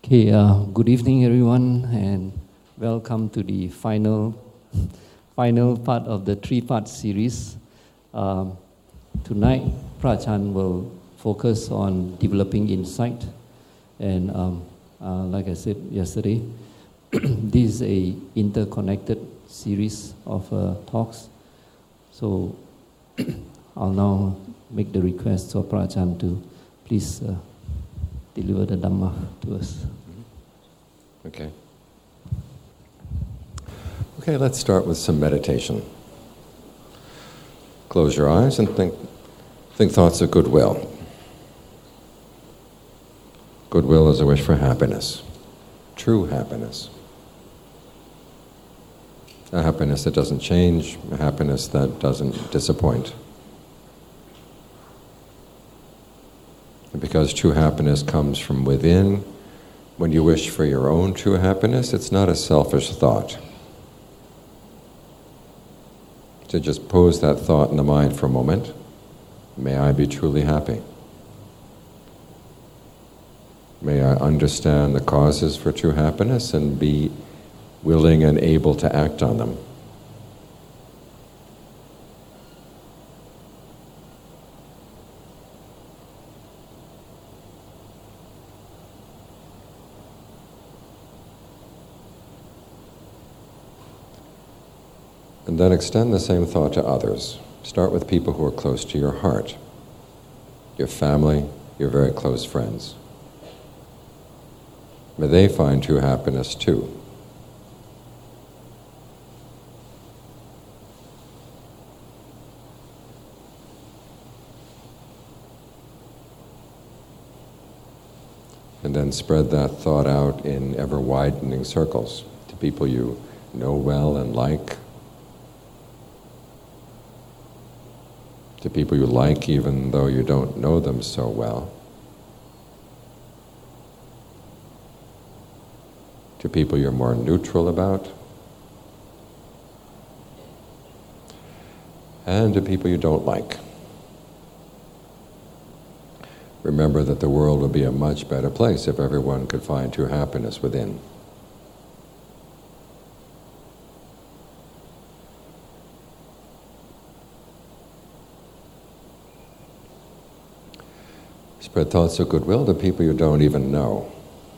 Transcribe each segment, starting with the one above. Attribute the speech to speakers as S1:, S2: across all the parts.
S1: Okay, good evening, everyone, and welcome to the final part of the three-part series. Tonight, Prachan will focus on developing insight, and like I said yesterday, this is a interconnected series of talks. So I'll now make the request for Prachan to please deliver the Dhamma to us.
S2: Okay. Okay, let's start with some meditation. Close your eyes and think thoughts of goodwill. Goodwill is a wish for happiness, true happiness. A happiness that doesn't change, a happiness that doesn't disappoint. And because true happiness comes from within, when you wish for your own true happiness, it's not a selfish thought. So just pose that thought in the mind for a moment. May I be truly happy. May I understand the causes for true happiness and be willing and able to act on them. And then extend the same thought to others. Start with people who are close to your heart, your family, your very close friends. May they find true happiness too. And then spread that thought out in ever-widening circles to people you know well and like, to people you like even though you don't know them so well, to people you're more neutral about, and to people you don't like. Remember that the world would be a much better place if everyone could find true happiness within. Spread thoughts of goodwill to people you don't even know.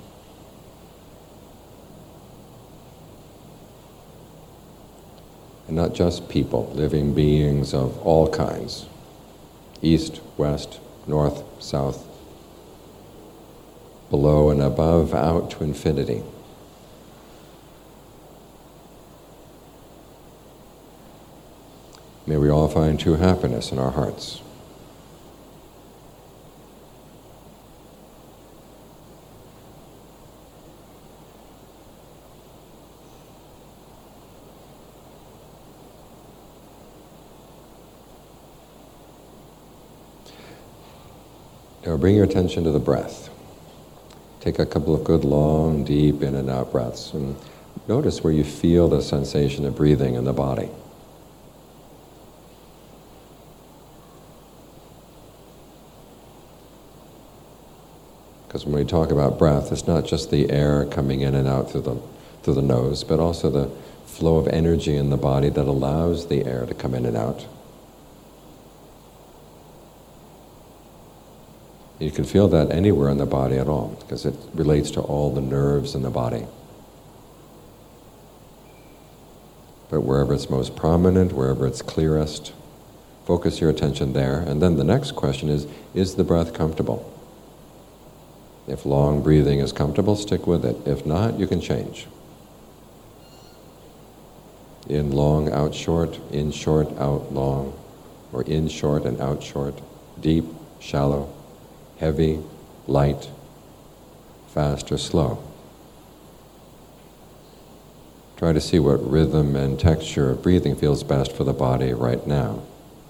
S2: And not just people, living beings of all kinds. East, west, north, south. Below and above, out to infinity. May we all find true happiness in our hearts. Now bring your attention to the breath. Take a couple of good, long, deep in and out breaths, and notice where you feel the sensation of breathing in the body. Because when we talk about breath, it's not just the air coming in and out through the nose, but also the flow of energy in the body that allows the air to come in and out. You can feel that anywhere in the body at all, because it relates to all the nerves in the body. But wherever it's most prominent, wherever it's clearest, focus your attention there. And then the next question is the breath comfortable? If long breathing is comfortable, stick with it. If not, you can change. In long, out short, out long, or in short and out short, deep, shallow, heavy, light, fast or slow. Try to see what rhythm and texture of breathing feels best for the body right now.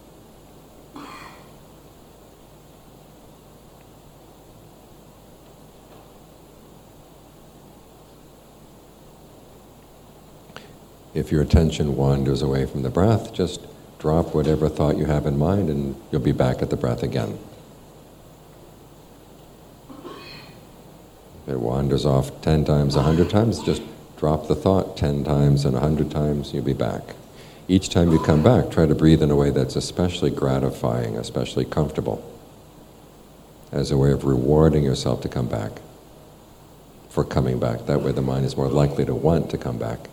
S2: If your attention wanders away from the breath, just drop whatever thought you have in mind and you'll be back at the breath again. If it wanders off 10 times, 100 times, just drop the thought 10 times and 100 times, you'll be back. Each time you come back, try to breathe in a way that's especially gratifying, especially comfortable, as a way of rewarding yourself to come back, for coming back. That way the mind is more likely to want to come back.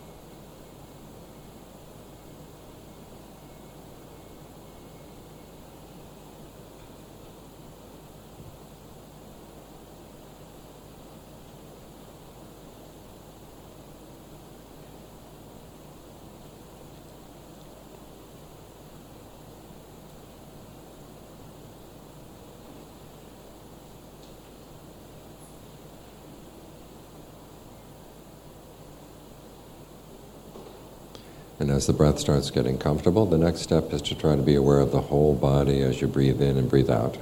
S2: And as the breath starts getting comfortable, the next step is to try to be aware of the whole body as you breathe in and breathe out.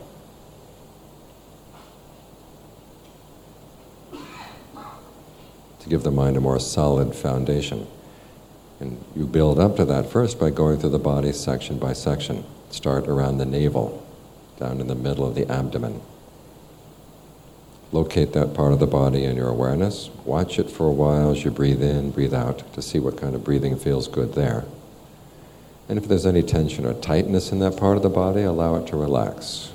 S2: To give the mind a more solid foundation. And you build up to that first by going through the body section by section. Start around the navel, down in the middle of the abdomen. Locate that part of the body in your awareness. Watch it for a while as you breathe in, breathe out, to see what kind of breathing feels good there. And if there's any tension or tightness in that part of the body, allow it to relax.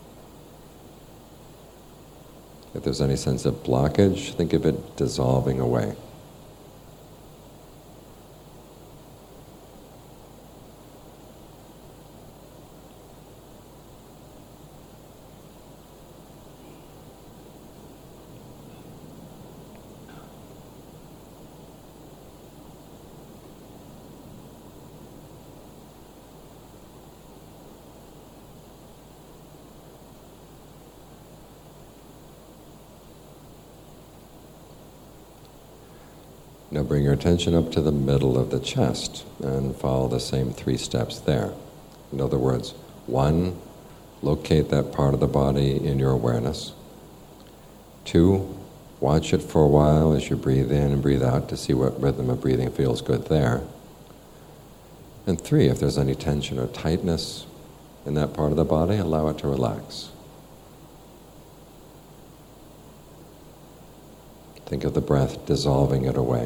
S2: If there's any sense of blockage, think of it dissolving away. Now bring your attention up to the middle of the chest and follow the same 3 steps there. In other words, 1, locate that part of the body in your awareness. 2, watch it for a while as you breathe in and breathe out to see what rhythm of breathing feels good there. And 3, if there's any tension or tightness in that part of the body, allow it to relax. Think of the breath dissolving it away.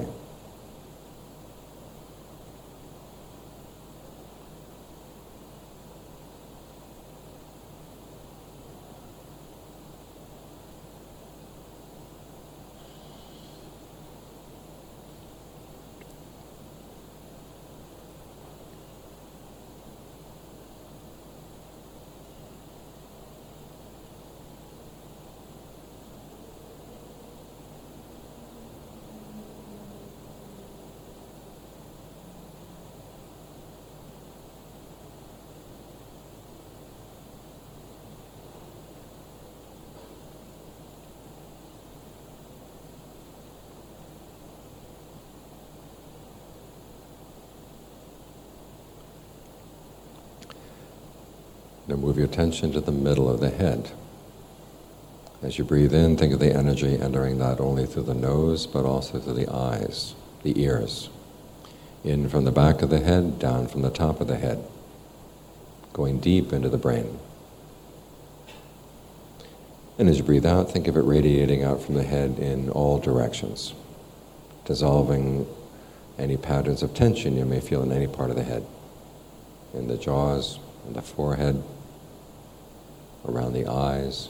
S2: Now move your attention to the middle of the head. As you breathe in, think of the energy entering not only through the nose, but also through the eyes, the ears. In from the back of the head, down from the top of the head, going deep into the brain. And as you breathe out, think of it radiating out from the head in all directions, dissolving any patterns of tension you may feel in any part of the head, in the jaws, in the forehead, around the eyes.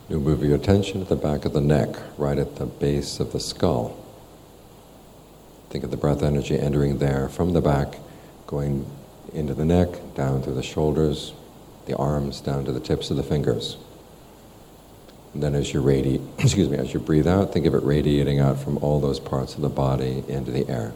S2: You move your attention to the back of the neck, right at the base of the skull. Think of the breath energy entering there from the back, going into the neck, down through the shoulders, the arms, down to the tips of the fingers. And then as you as you breathe out, think of it radiating out from all those parts of the body into the air.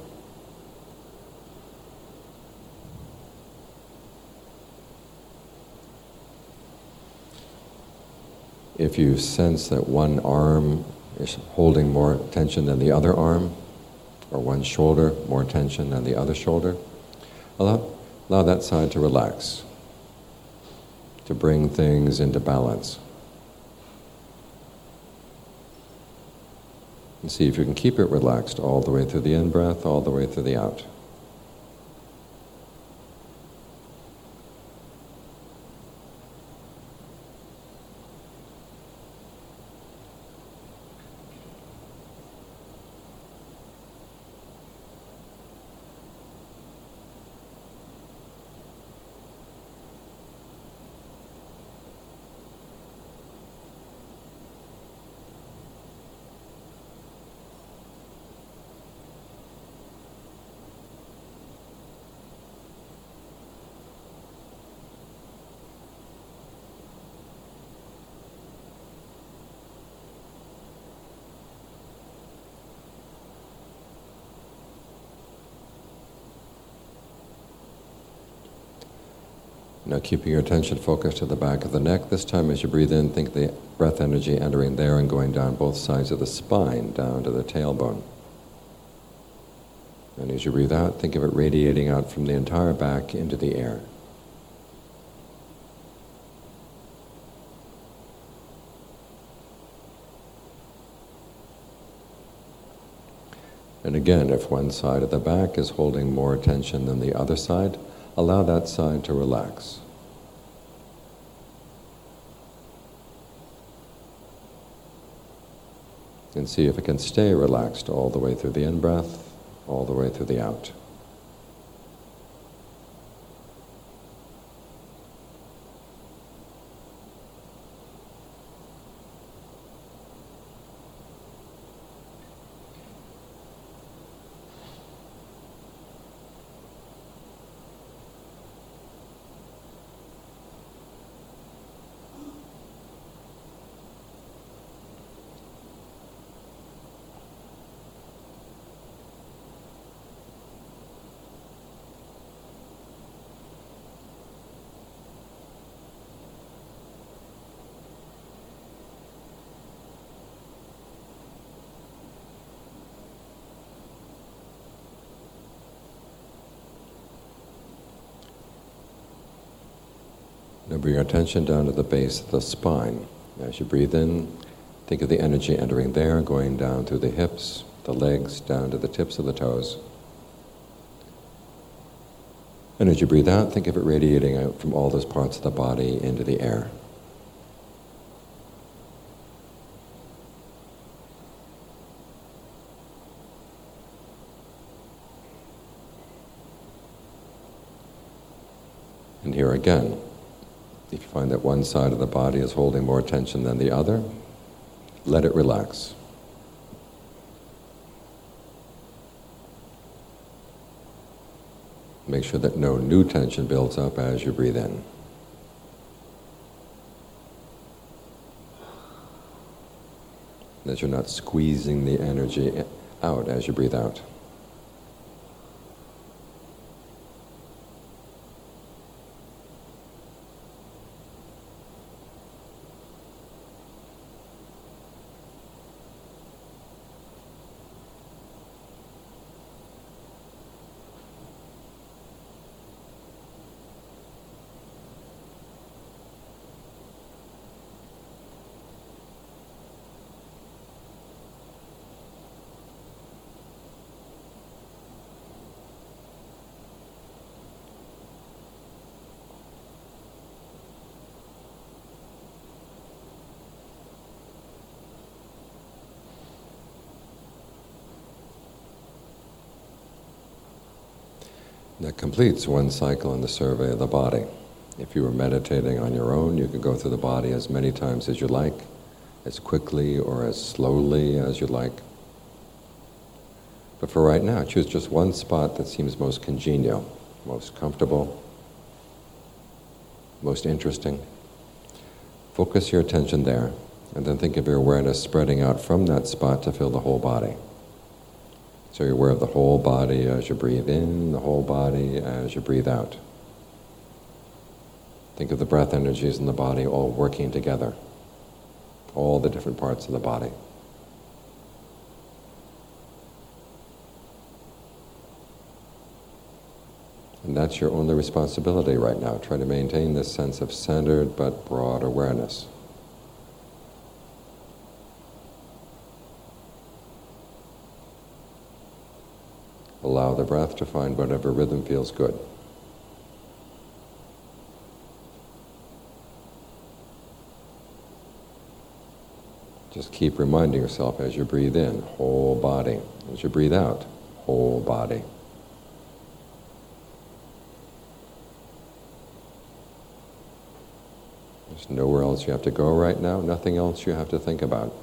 S2: If you sense that one arm is holding more tension than the other arm, or one shoulder more tension than the other shoulder, allow that side to relax, to bring things into balance. And see if you can keep it relaxed all the way through the in-breath, all the way through the out. Now keeping your attention focused to the back of the neck. This time as you breathe in, think the breath energy entering there and going down both sides of the spine, down to the tailbone. And as you breathe out, think of it radiating out from the entire back into the air. And again, if one side of the back is holding more tension than the other side, allow that side to relax. And see if it can stay relaxed all the way through the in-breath, all the way through the out. Now bring your attention down to the base of the spine. As you breathe in, think of the energy entering there, going down through the hips, the legs, down to the tips of the toes. And as you breathe out, think of it radiating out from all those parts of the body into the air. And here again, if you find that one side of the body is holding more tension than the other, let it relax. Make sure that no new tension builds up as you breathe in. That you're not squeezing the energy out as you breathe out. That completes one cycle in the survey of the body. If you were meditating on your own, you could go through the body as many times as you like, as quickly or as slowly as you like. But for right now, choose just one spot that seems most congenial, most comfortable, most interesting. Focus your attention there, and then think of your awareness spreading out from that spot to fill the whole body. So you're aware of the whole body as you breathe in, the whole body as you breathe out. Think of the breath energies in the body all working together, all the different parts of the body. And that's your only responsibility right now. Try to maintain this sense of centered but broad awareness. Allow the breath to find whatever rhythm feels good. Just keep reminding yourself as you breathe in, whole body. As you breathe out, whole body. There's nowhere else you have to go right now, nothing else you have to think about.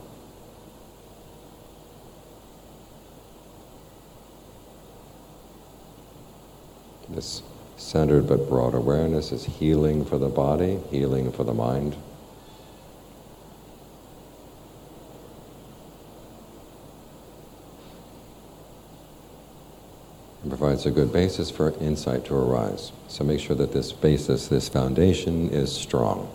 S2: This centered but broad awareness is healing for the body, healing for the mind. It provides a good basis for insight to arise. So make sure that this basis, this foundation is strong.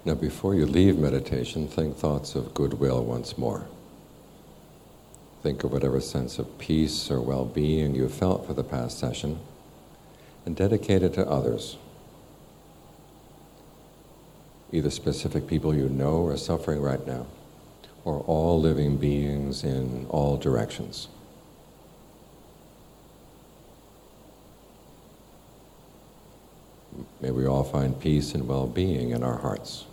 S2: Now, before you leave meditation, think thoughts of goodwill once more. Think of whatever sense of peace or well-being you felt for the past session and dedicate it to others. Either specific people you know are suffering right now, or all living beings in all directions. May we all find peace and well-being in our hearts.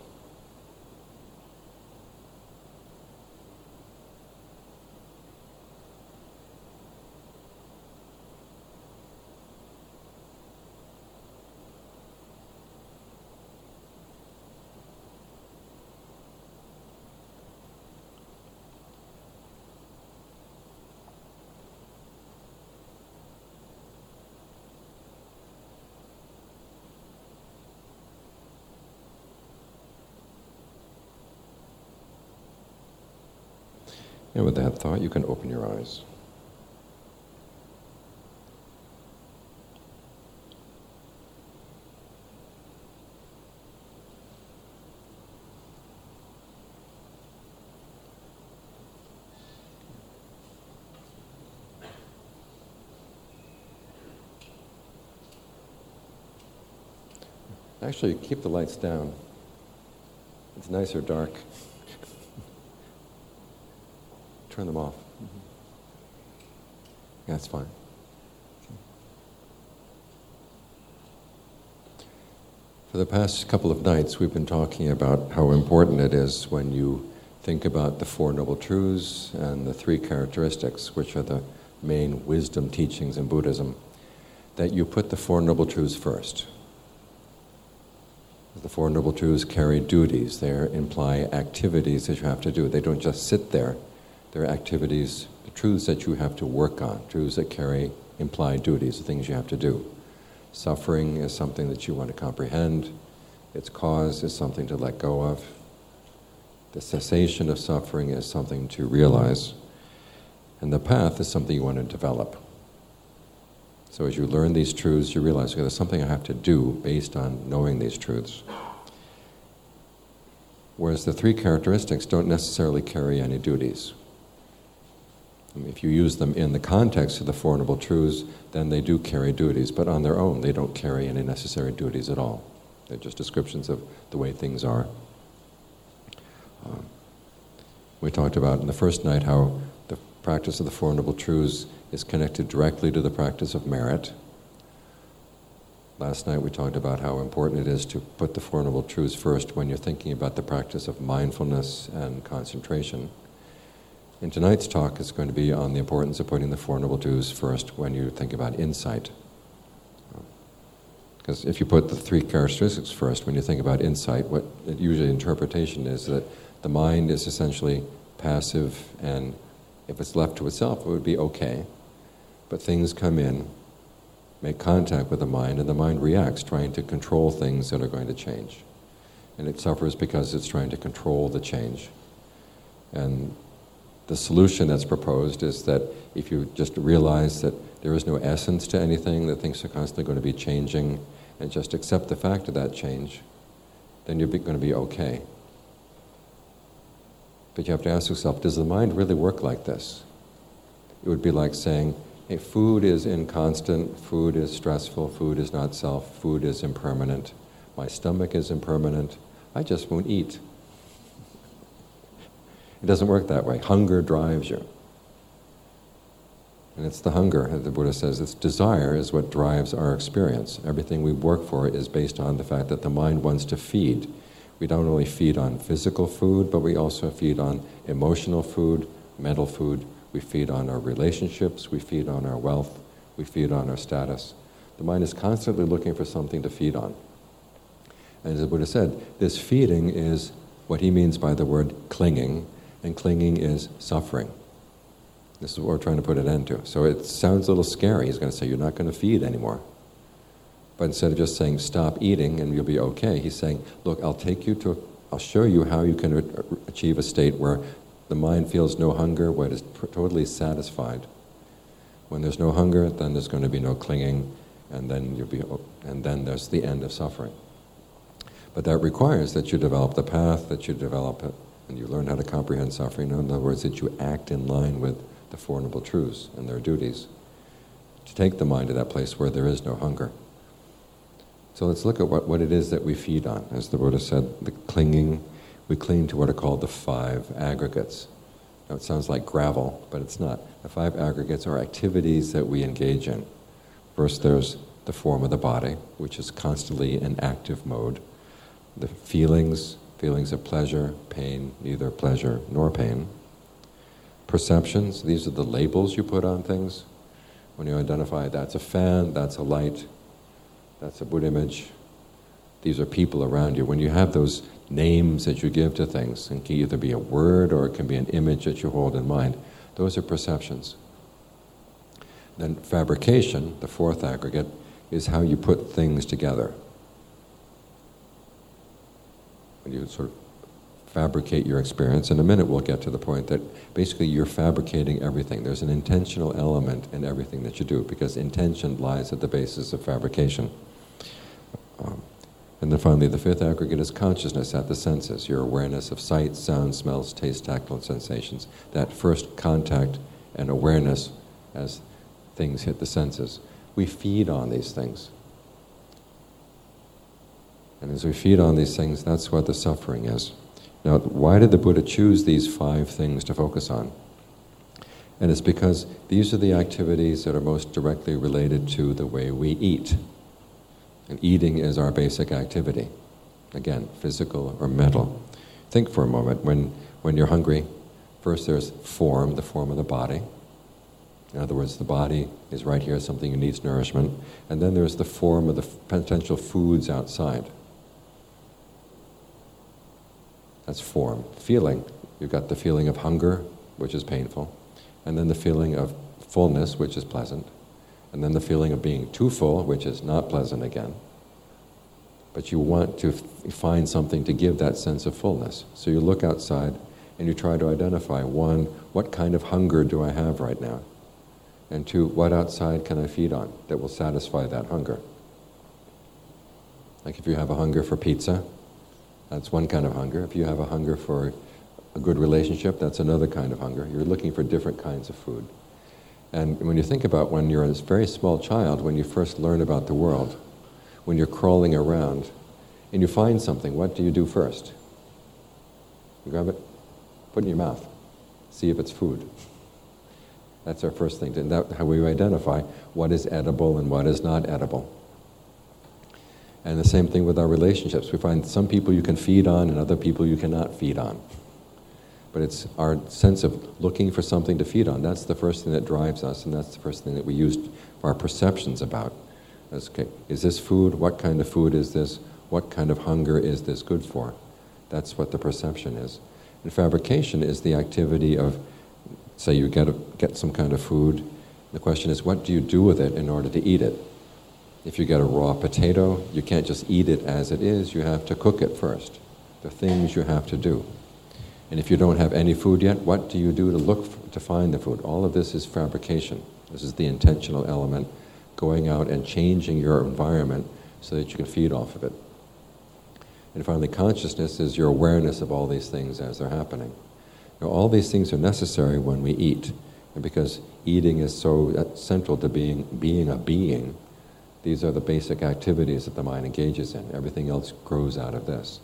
S2: And with that thought, you can open your eyes. Actually, keep the lights down. It's nicer dark. Turn them off. Yeah, that's fine. For the past couple of nights, we've been talking about how important it is when you think about the Four Noble Truths and the three characteristics, which are the main wisdom teachings in Buddhism, that you put the Four Noble Truths first. The Four Noble Truths carry duties. They imply activities that you have to do. They don't just sit there. They're activities, the truths that you have to work on, truths that imply duties, the things you have to do. Suffering is something that you want to comprehend. Its cause is something to let go of. The cessation of suffering is something to realize. And the path is something you want to develop. So as you learn these truths, you realize, okay, there's something I have to do based on knowing these truths. Whereas the three characteristics don't necessarily carry any duties. If you use them in the context of the Four Noble Truths, then they do carry duties, but on their own, they don't carry any necessary duties at all. They're just descriptions of the way things are. We talked about in the first night how the practice of the Four Noble Truths is connected directly to the practice of merit. Last night we talked about how important it is to put the Four Noble Truths first when you're thinking about the practice of mindfulness and concentration. And tonight's talk is going to be on the importance of putting the Four Noble Truths first when you think about insight. Because if you put the three characteristics first when you think about insight, what usually interpretation is that the mind is essentially passive, and if it's left to itself, it would be okay. But things come in, make contact with the mind, and the mind reacts, trying to control things that are going to change. And it suffers because it's trying to control the change. And the solution that's proposed is that if you just realize that there is no essence to anything, that things are constantly going to be changing, and just accept the fact of that change, then you're going to be okay. But you have to ask yourself, does the mind really work like this? It would be like saying, hey, food is inconstant, food is stressful, food is not self, food is impermanent, my stomach is impermanent, I just won't eat. It doesn't work that way. Hunger drives you. And it's the hunger, as the Buddha says, it's desire is what drives our experience. Everything we work for is based on the fact that the mind wants to feed. We don't only feed on physical food, but we also feed on emotional food, mental food. We feed on our relationships, we feed on our wealth, we feed on our status. The mind is constantly looking for something to feed on. And as the Buddha said, this feeding is what he means by the word clinging, and clinging is suffering. This is what we're trying to put an end to. So it sounds a little scary. He's going to say, you're not going to feed anymore. But instead of just saying, stop eating and you'll be okay, he's saying, look, I'll show you how you can achieve a state where the mind feels no hunger, where it is totally satisfied. When there's no hunger, then there's going to be no clinging, and then there's the end of suffering. But that requires that you develop the path, that you develop it, and you learn how to comprehend suffering. In other words, that you act in line with the Four Noble Truths and their duties, to take the mind to that place where there is no hunger. So let's look at what it is that we feed on. As the Buddha said, we cling to what are called the 5 aggregates. Now it sounds like gravel, but it's not. The 5 aggregates are activities that we engage in. First there's the form of the body, which is constantly in active mode. The feelings of pleasure, pain, neither pleasure nor pain. Perceptions, these are the labels you put on things. When you identify that's a fan, that's a light, that's a Buddha image, these are people around you. When you have those names that you give to things, it can either be a word or it can be an image that you hold in mind, those are perceptions. Then fabrication, the 4th aggregate, is how you put things together. When you sort of fabricate your experience, in a minute we'll get to the point that basically you're fabricating everything. There's an intentional element in everything that you do, because intention lies at the basis of fabrication. And then finally, the 5th aggregate is consciousness at the senses, your awareness of sight, sound, smells, taste, tactile sensations. That first contact and awareness as things hit the senses. We feed on these things. And as we feed on these things, that's what the suffering is. Now, why did the Buddha choose these 5 things to focus on? And it's because these are the activities that are most directly related to the way we eat. And eating is our basic activity. Again, physical or mental. Think for a moment, when you're hungry, first there's form, the form of the body. In other words, the body is right here, something that needs nourishment. And then there's the form of the potential foods outside. That's form. Feeling, you've got the feeling of hunger, which is painful. And then the feeling of fullness, which is pleasant. And then the feeling of being too full, which is not pleasant again. But you want to find something to give that sense of fullness. So you look outside and you try to identify, 1, what kind of hunger do I have right now? And 2, what outside can I feed on that will satisfy that hunger? Like if you have a hunger for pizza, that's one kind of hunger. If you have a hunger for a good relationship, that's another kind of hunger. You're looking for different kinds of food. And when you think about when you're a very small child, when you first learn about the world, when you're crawling around, and you find something, what do you do first? You grab it, put it in your mouth, see if it's food. That's our first thing, and that's how we identify what is edible and what is not edible. And the same thing with our relationships. We find some people you can feed on and other people you cannot feed on. But it's our sense of looking for something to feed on. That's the first thing that drives us, and that's the first thing that we use our perceptions about. That's, okay, is this food? What kind of food is this? What kind of hunger is this good for? That's what the perception is. And fabrication is the activity of, say you get some kind of food. The question is, what do you do with it in order to eat it? If you get a raw potato, you can't just eat it as it is. You have to cook it first. The things you have to do. And if you don't have any food yet, what do you do to find the food? All of this is fabrication. This is the intentional element, going out and changing your environment so that you can feed off of it. And finally, consciousness is your awareness of all these things as they're happening. Now, all these things are necessary when we eat. And because eating is so central to being a being, these are the basic activities that the mind engages in. Everything else grows out of this.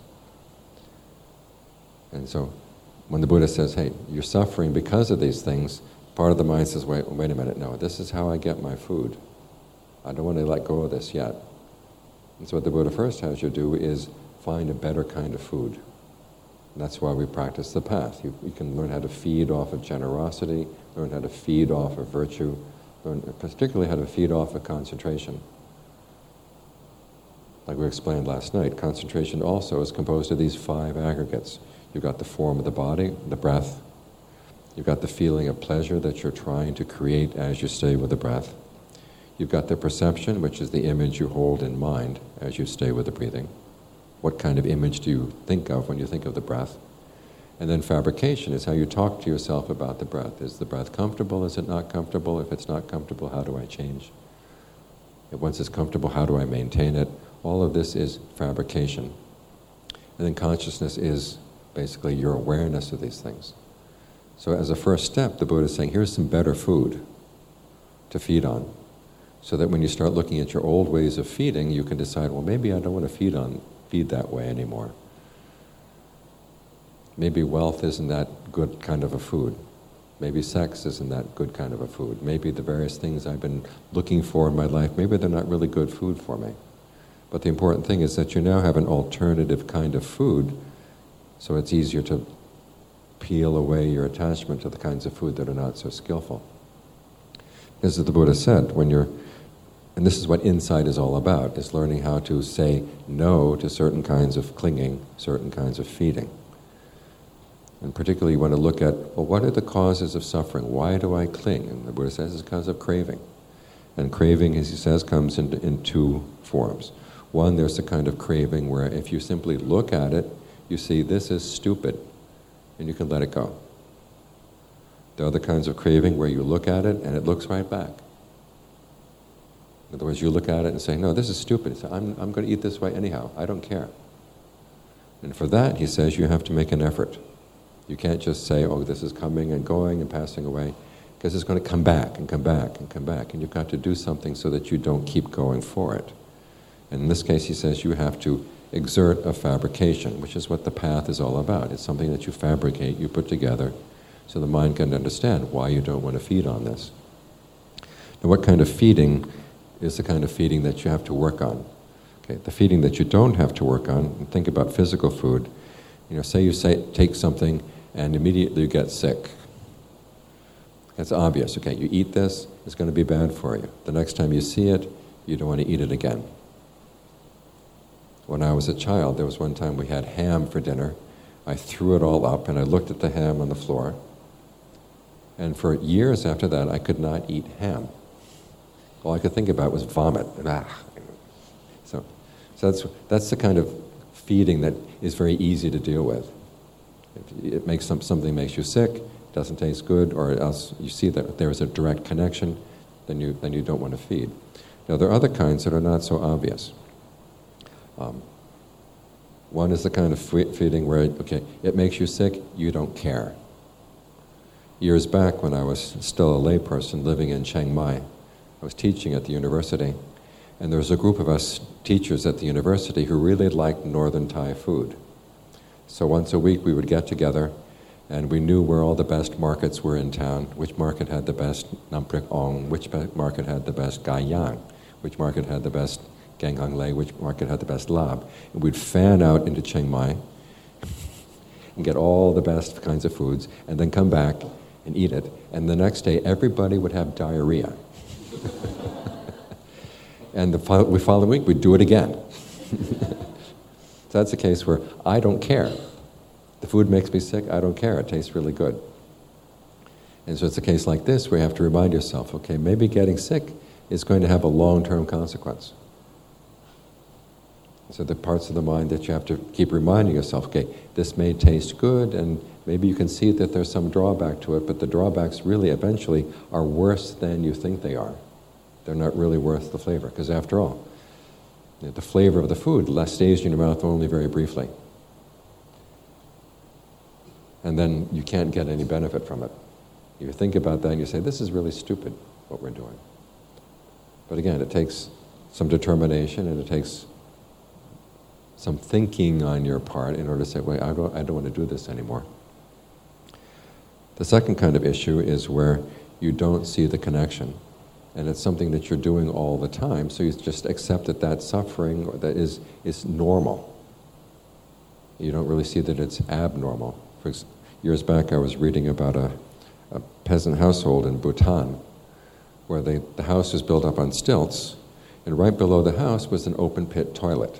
S2: And so, when the Buddha says, hey, you're suffering because of these things, part of the mind says, wait a minute, no, this is how I get my food. I don't want to let go of this yet. And so what the Buddha first has you do is find a better kind of food. And that's why we practice the path. You can learn how to feed off of generosity, learn how to feed off of virtue, learn particularly how to feed off of concentration. Like we explained last night, concentration also is composed of these 5 aggregates. You've got the form of the body, the breath. You've got the feeling of pleasure that you're trying to create as you stay with the breath. You've got the perception, which is the image you hold in mind as you stay with the breathing. What kind of image do you think of when you think of the breath? And then fabrication is how you talk to yourself about the breath. Is the breath comfortable? Is it not comfortable? If it's not comfortable, how do I change? If once it's comfortable, how do I maintain it? All of this is fabrication. And then consciousness is basically your awareness of these things. So as a first step, the Buddha is saying, here's some better food to feed on. So that when you start looking at your old ways of feeding, you can decide, well, maybe I don't want to feed that way anymore. Maybe wealth isn't that good kind of a food. Maybe sex isn't that good kind of a food. Maybe the various things I've been looking for in my life, maybe they're not really good food for me. But the important thing is that you now have an alternative kind of food, so it's easier to peel away your attachment to the kinds of food that are not so skillful. Because as the Buddha said, and this is what insight is all about, is learning how to say no to certain kinds of clinging, certain kinds of feeding. And particularly you want to look at, well, what are the causes of suffering? Why do I cling? And the Buddha says it's because of craving. And craving, as he says, comes in two forms. One, there's a kind of craving where if you simply look at it, you see this is stupid, and you can let it go. There are other kinds of craving where you look at it and it looks right back. In other words, you look at it and say, no, this is stupid. So I'm going to eat this way anyhow. I don't care. And for that, he says, you have to make an effort. You can't just say, oh, this is coming and going and passing away, because it's going to come back and come back and come back. And you've got to do something so that you don't keep going for it. And in this case, he says, you have to exert a fabrication, which is what the path is all about. It's something that you fabricate, you put together, so the mind can understand why you don't want to feed on this. Now, what kind of feeding is the kind of feeding that you have to work on? Okay, the feeding that you don't have to work on, and think about physical food. Say you take something and immediately you get sick. That's obvious. Okay, you eat this, it's going to be bad for you. The next time you see it, you don't want to eat it again. When I was a child, there was one time we had ham for dinner. I threw it all up and I looked at the ham on the floor. And for years after that, I could not eat ham. All I could think about was vomit. So that's the kind of feeding that is very easy to deal with. If it makes something makes you sick, doesn't taste good, or else you see that there is a direct connection, then you don't want to feed. Now there are other kinds that are not so obvious. One is the kind of feeding where, it makes you sick, you don't care. Years back when I was still a layperson living in Chiang Mai, I was teaching at the university, and there was a group of us teachers at the university who really liked Northern Thai food. So once a week we would get together, and we knew where all the best markets were in town, which market had the best Nam Prik Ong, which market had the best Gai Yang, which market had the best Gang Hang Lei, which market had the best Lab. And we'd fan out into Chiang Mai and get all the best kinds of foods, and then come back and eat it. And the next day, everybody would have diarrhea. And the following week, we'd do it again. So that's a case where I don't care. The food makes me sick, I don't care. It tastes really good. And so it's a case like this where you have to remind yourself, okay, maybe getting sick is going to have a long-term consequence. So the parts of the mind that you have to keep reminding yourself, okay, this may taste good, and maybe you can see that there's some drawback to it, but the drawbacks really eventually are worse than you think they are. They're not really worth the flavor, because after all, the flavor of the food stays in your mouth only very briefly. And then you can't get any benefit from it. You think about that and you say, this is really stupid, what we're doing. But again, it takes some determination, and it takes some thinking on your part in order to say, wait, I don't want to do this anymore. The second kind of issue is where you don't see the connection, and it's something that you're doing all the time, so you just accept that suffering that is normal. You don't really see that it's abnormal. Years back I was reading about a peasant household in Bhutan where the house was built up on stilts, and right below the house was an open pit toilet.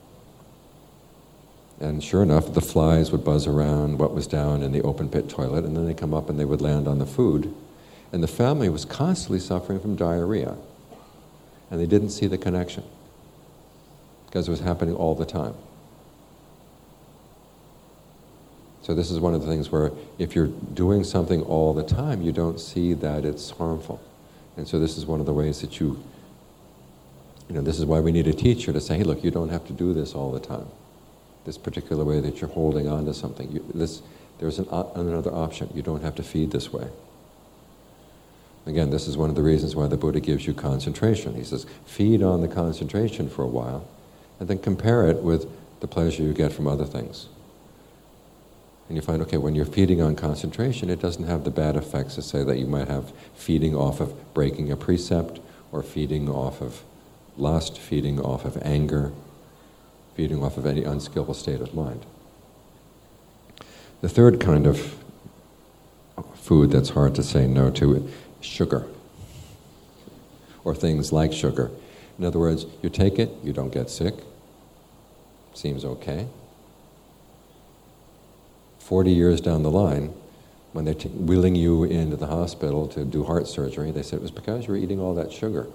S2: And sure enough, the flies would buzz around what was down in the open pit toilet, and then they come up and they would land on the food. And the family was constantly suffering from diarrhea. And they didn't see the connection, because it was happening all the time. So this is one of the things where if you're doing something all the time, you don't see that it's harmful. And so this is one of the ways that this is why we need a teacher to say, hey, look, you don't have to do this all the time. this particular way that you're holding on to something. There's another option. You don't have to feed this way. Again, this is one of the reasons why the Buddha gives you concentration. He says, feed on the concentration for a while, and then compare it with the pleasure you get from other things. And you find, okay, when you're feeding on concentration, it doesn't have the bad effects to say that you might have feeding off of breaking a precept, or feeding off of lust, feeding off of anger, feeding off of any unskillful state of mind. The third kind of food that's hard to say no to is sugar, or things like sugar. In other words, you take it, you don't get sick, seems okay. 40 years down the line, when they're wheeling you into the hospital to do heart surgery, they said it was because you were eating all that sugar.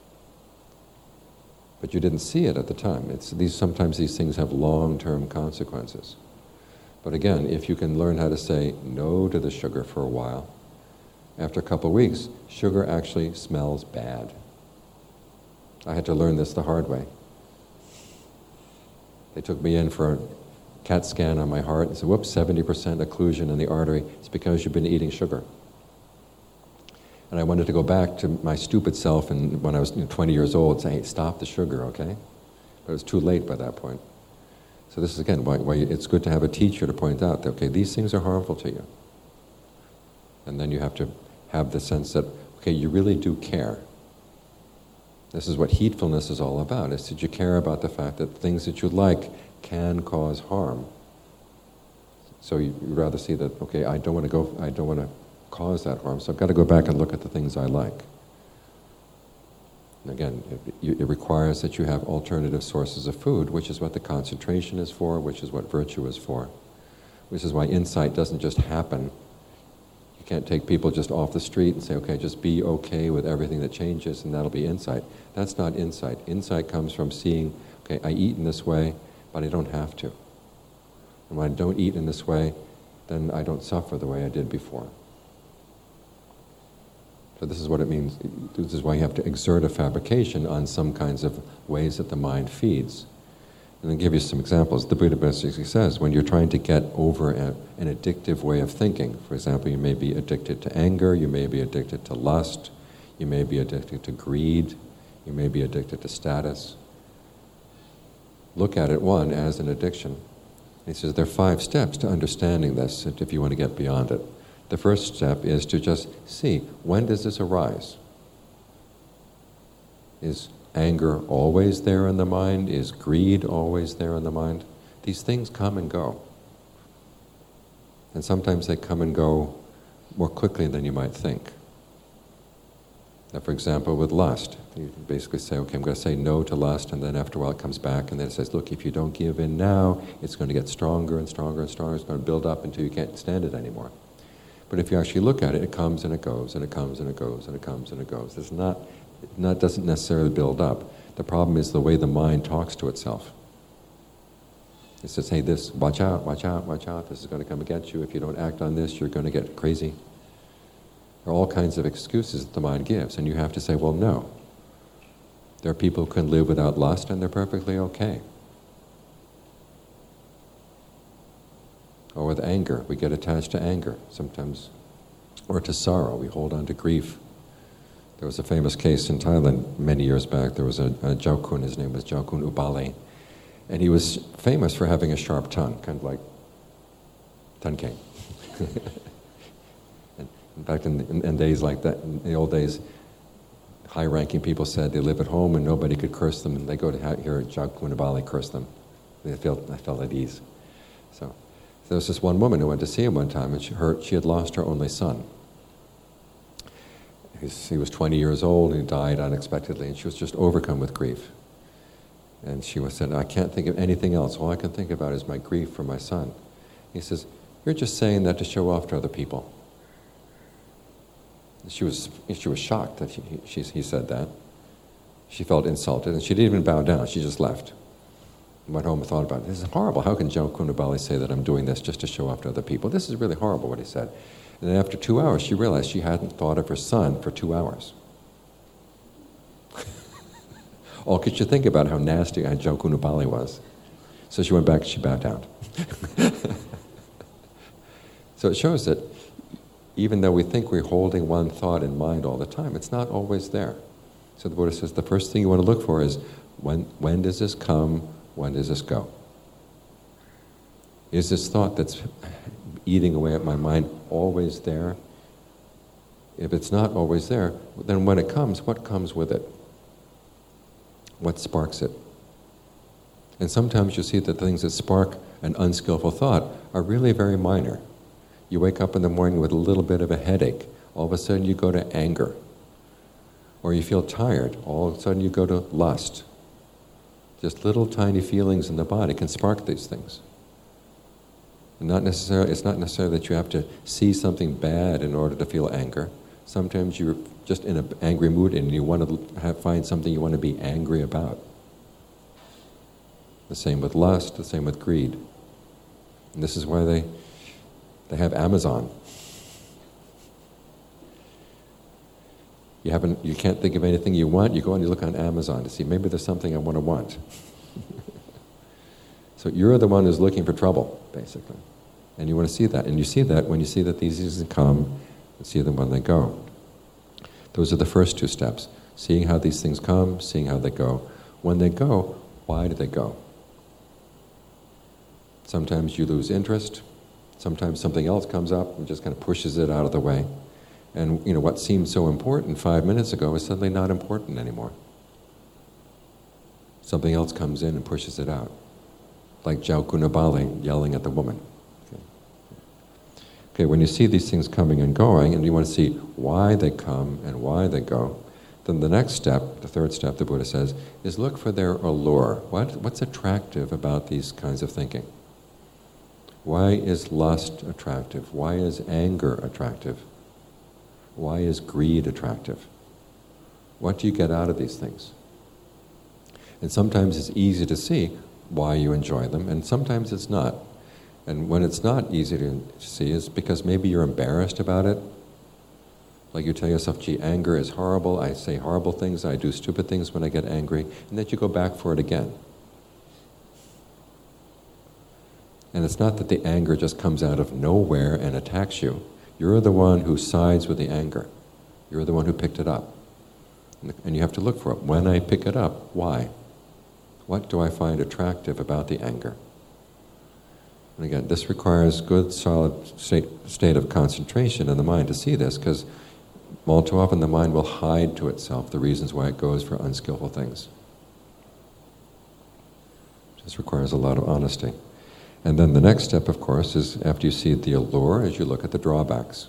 S2: But you didn't see it at the time. Sometimes these things have long-term consequences. But again, if you can learn how to say no to the sugar for a while, after a couple of weeks, sugar actually smells bad. I had to learn this the hard way. They took me in for a CAT scan on my heart and said, whoops, 70% occlusion in the artery. It's because you've been eating sugar. And I wanted to go back to my stupid self and when I was 20 years old, say, hey, stop the sugar, okay? But it was too late by that point. So this is, again, why it's good to have a teacher to point out that, okay, these things are harmful to you. And then you have to have the sense that, okay, you really do care. This is what heedfulness is all about, is that you care about the fact that things that you like can cause harm. So you'd rather see that, okay, I don't want to cause that harm, so I've got to go back and look at the things I like. And again, it requires that you have alternative sources of food, which is what the concentration is for, which is what virtue is for, which is why insight doesn't just happen. You can't take people just off the street and say, okay, just be okay with everything that changes and that'll be insight. That's not insight. Insight comes from seeing, okay, I eat in this way, but I don't have to. And when I don't eat in this way, then I don't suffer the way I did before. So this is what it means. This is why you have to exert a fabrication on some kinds of ways that the mind feeds. And then give you some examples. The Buddha basically says, when you're trying to get over an addictive way of thinking, for example, you may be addicted to anger, you may be addicted to lust, you may be addicted to greed, you may be addicted to status. Look at it, one, as an addiction. He says there are 5 steps to understanding this, if you want to get beyond it. The first step is to just see, when does this arise? Is anger always there in the mind? Is greed always there in the mind? These things come and go. And sometimes they come and go more quickly than you might think. Now, for example, with lust, you basically say, okay, I'm going to say no to lust, and then after a while it comes back, and then it says, look, if you don't give in now, it's going to get stronger and stronger and stronger. It's going to build up until you can't stand it anymore. But if you actually look at it, it comes and it goes, and it comes and it goes, and it comes and it goes. It doesn't necessarily build up. The problem is the way the mind talks to itself. It says, hey, watch out, watch out, watch out. This is going to come against you. If you don't act on this, you're going to get crazy. There are all kinds of excuses that the mind gives, and you have to say, well, no. There are people who can live without lust, and they're perfectly okay. Or with anger, we get attached to anger sometimes, or to sorrow, we hold on to grief. There was a famous case in Thailand many years back. There was a Jalkun, his name was Jalkun Ubali, and he was famous for having a sharp tongue, kind of like Tan Keng. In fact, in days like that, in the old days, high-ranking people said they live at home and nobody could curse them, and they go to hear Jalkun Ubali curse them. I felt at ease. So there was this one woman who went to see him one time, and she had lost her only son. He was 20 years old, and he died unexpectedly, and she was just overcome with grief. And she said, I can't think of anything else. All I can think about is my grief for my son. He says, you're just saying that to show off to other people. She was shocked that he said that. She felt insulted, and she didn't even bow down. She just left. Went home and thought about it. This is horrible. How can Jalkun Ubali say that I'm doing this just to show off to other people? This is really horrible, what he said. And then after 2 hours, she realized she hadn't thought of her son for 2 hours. All because you think about how nasty Jalkun Ubali was. So she went back, she bowed down. So it shows that even though we think we're holding one thought in mind all the time, it's not always there. So the Buddha says the first thing you want to look for is, when does this come, when does this go? Is this thought that's eating away at my mind always there? If it's not always there, then when it comes, what comes with it? What sparks it? And sometimes you see that things that spark an unskillful thought are really very minor. You wake up in the morning with a little bit of a headache. All of a sudden you go to anger. Or you feel tired. All of a sudden you go to lust. Just little tiny feelings in the body can spark these things. And it's not necessarily that you have to see something bad in order to feel anger. Sometimes you're just in an angry mood and you want to find something you want to be angry about. The same with lust, the same with greed. And this is why they have Amazon. You can't think of anything you want, you go and you look on Amazon to see, maybe there's something I want. So you're the one who's looking for trouble, basically. And you want to see that. And you see that when you see that these things come, and see them when they go. Those are the first two steps. Seeing how these things come, seeing how they go. When they go, why do they go? Sometimes you lose interest. Sometimes something else comes up and just kind of pushes it out of the way. And what seemed so important 5 minutes ago is suddenly not important anymore. Something else comes in and pushes it out. Like Jaukunabali yelling at the woman. Okay, when you see these things coming and going, and you want to see why they come and why they go, then the next step, the third step, the Buddha says, is look for their allure. What's attractive about these kinds of thinking? Why is lust attractive? Why is anger attractive? Why is greed attractive? What do you get out of these things? And sometimes it's easy to see why you enjoy them, and sometimes it's not. And when it's not easy to see is because maybe you're embarrassed about it. Like you tell yourself, gee, anger is horrible, I say horrible things, I do stupid things when I get angry, and then you go back for it again. And it's not that the anger just comes out of nowhere and attacks you. You're the one who sides with the anger. You're the one who picked it up. And you have to look for it. When I pick it up, why? What do I find attractive about the anger? And again, this requires good, solid state of concentration in the mind to see this, because all too often the mind will hide to itself the reasons why it goes for unskillful things. This requires a lot of honesty. And then the next step, of course, is after you see the allure, is you look at the drawbacks.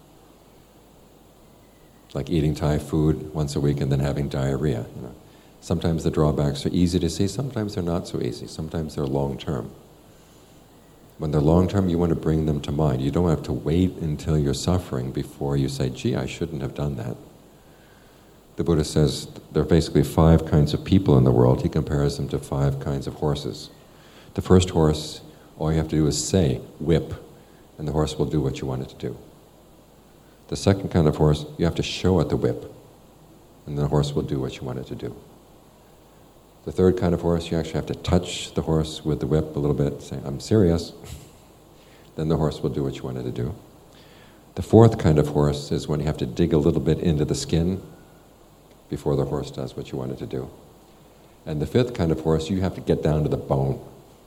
S2: Like eating Thai food once a week and then having diarrhea. Sometimes the drawbacks are easy to see, sometimes they're not so easy. Sometimes they're long-term. When they're long-term, you want to bring them to mind. You don't have to wait until you're suffering before you say, gee, I shouldn't have done that. The Buddha says there are basically 5 kinds of people in the world. He compares them to 5 kinds of horses. The first horse, all you have to do is say, whip, and the horse will do what you want it to do. The second kind of horse, you have to show it the whip, and the horse will do what you want it to do. The third kind of horse, you actually have to touch the horse with the whip a little bit, say, I'm serious. Then the horse will do what you want it to do. The fourth kind of horse is when you have to dig a little bit into the skin before the horse does what you want it to do. And the fifth kind of horse, you have to get down to the bone.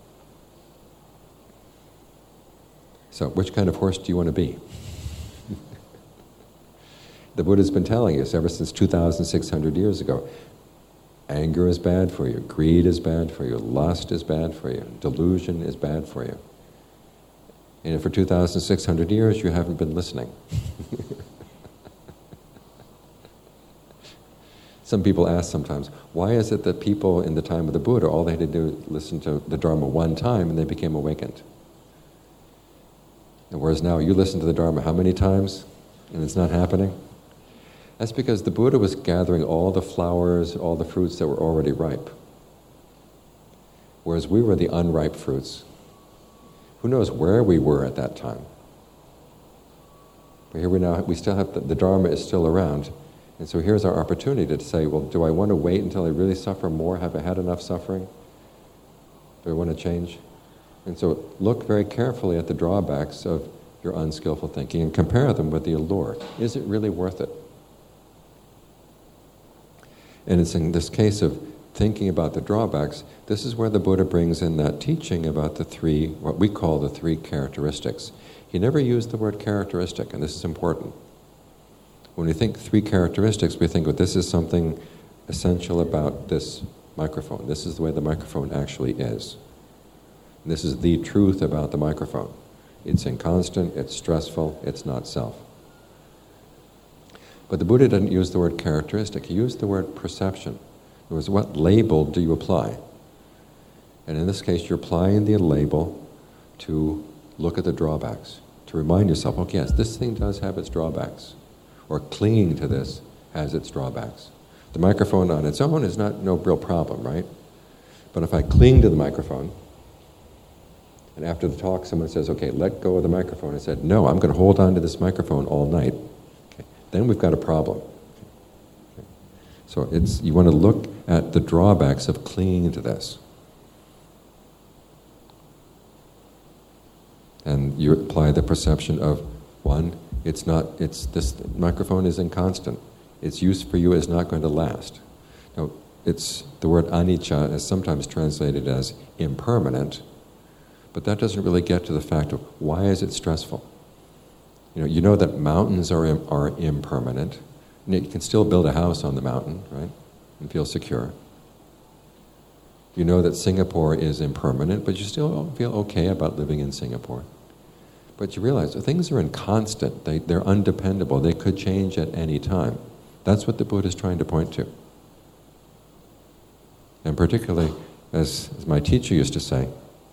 S2: So which kind of horse do you want to be? The Buddha's been telling us ever since 2,600 years ago, anger is bad for you, greed is bad for you, lust is bad for you, delusion is bad for you. And for 2,600 years, you haven't been listening. Some people ask sometimes, why is it that people in the time of the Buddha, all they had to do was listen to the Dharma one time and they became awakened? And whereas now you listen to the Dharma how many times and it's not happening? That's because the Buddha was gathering all the flowers, all the fruits that were already ripe. Whereas we were the unripe fruits. Who knows where we were at that time? But here we still have, the Dharma is still around. And so here's our opportunity to say, well, do I want to wait until I really suffer more? Have I had enough suffering? Do we want to change? And so look very carefully at the drawbacks of your unskillful thinking and compare them with the allure. Is it really worth it? And it's in this case of thinking about the drawbacks, this is where the Buddha brings in that teaching about the three, what we call the three characteristics. He never used the word characteristic, and this is important. When we think three characteristics, we think, well, this is something essential about this microphone. This is the way the microphone actually is. And this is the truth about the microphone. It's inconstant, it's stressful, it's not self. But the Buddha didn't use the word characteristic. He used the word perception. It was, what label do you apply? And in this case, you're applying the label to look at the drawbacks, to remind yourself, okay, yes, this thing does have its drawbacks, or clinging to this has its drawbacks. The microphone on its own is no real problem, right? But if I cling to the microphone, and after the talk someone says, okay, let go of the microphone, I said, no, I'm going to hold on to this microphone all night, okay, then we've got a problem. Okay. So you want to look at the drawbacks of clinging to this. And you apply the perception of, one, this microphone is inconstant. Its use for you is not going to last. Now, the word anicca is sometimes translated as impermanent, but that doesn't really get to the fact of why is it stressful. You know that mountains are impermanent. You can still build a house on the mountain, right, and feel secure. You know that Singapore is impermanent, but you still feel okay about living in Singapore. But you realize that things are inconstant. They're undependable. They could change at any time. That's what the Buddha is trying to point to. And particularly, as my teacher used to say,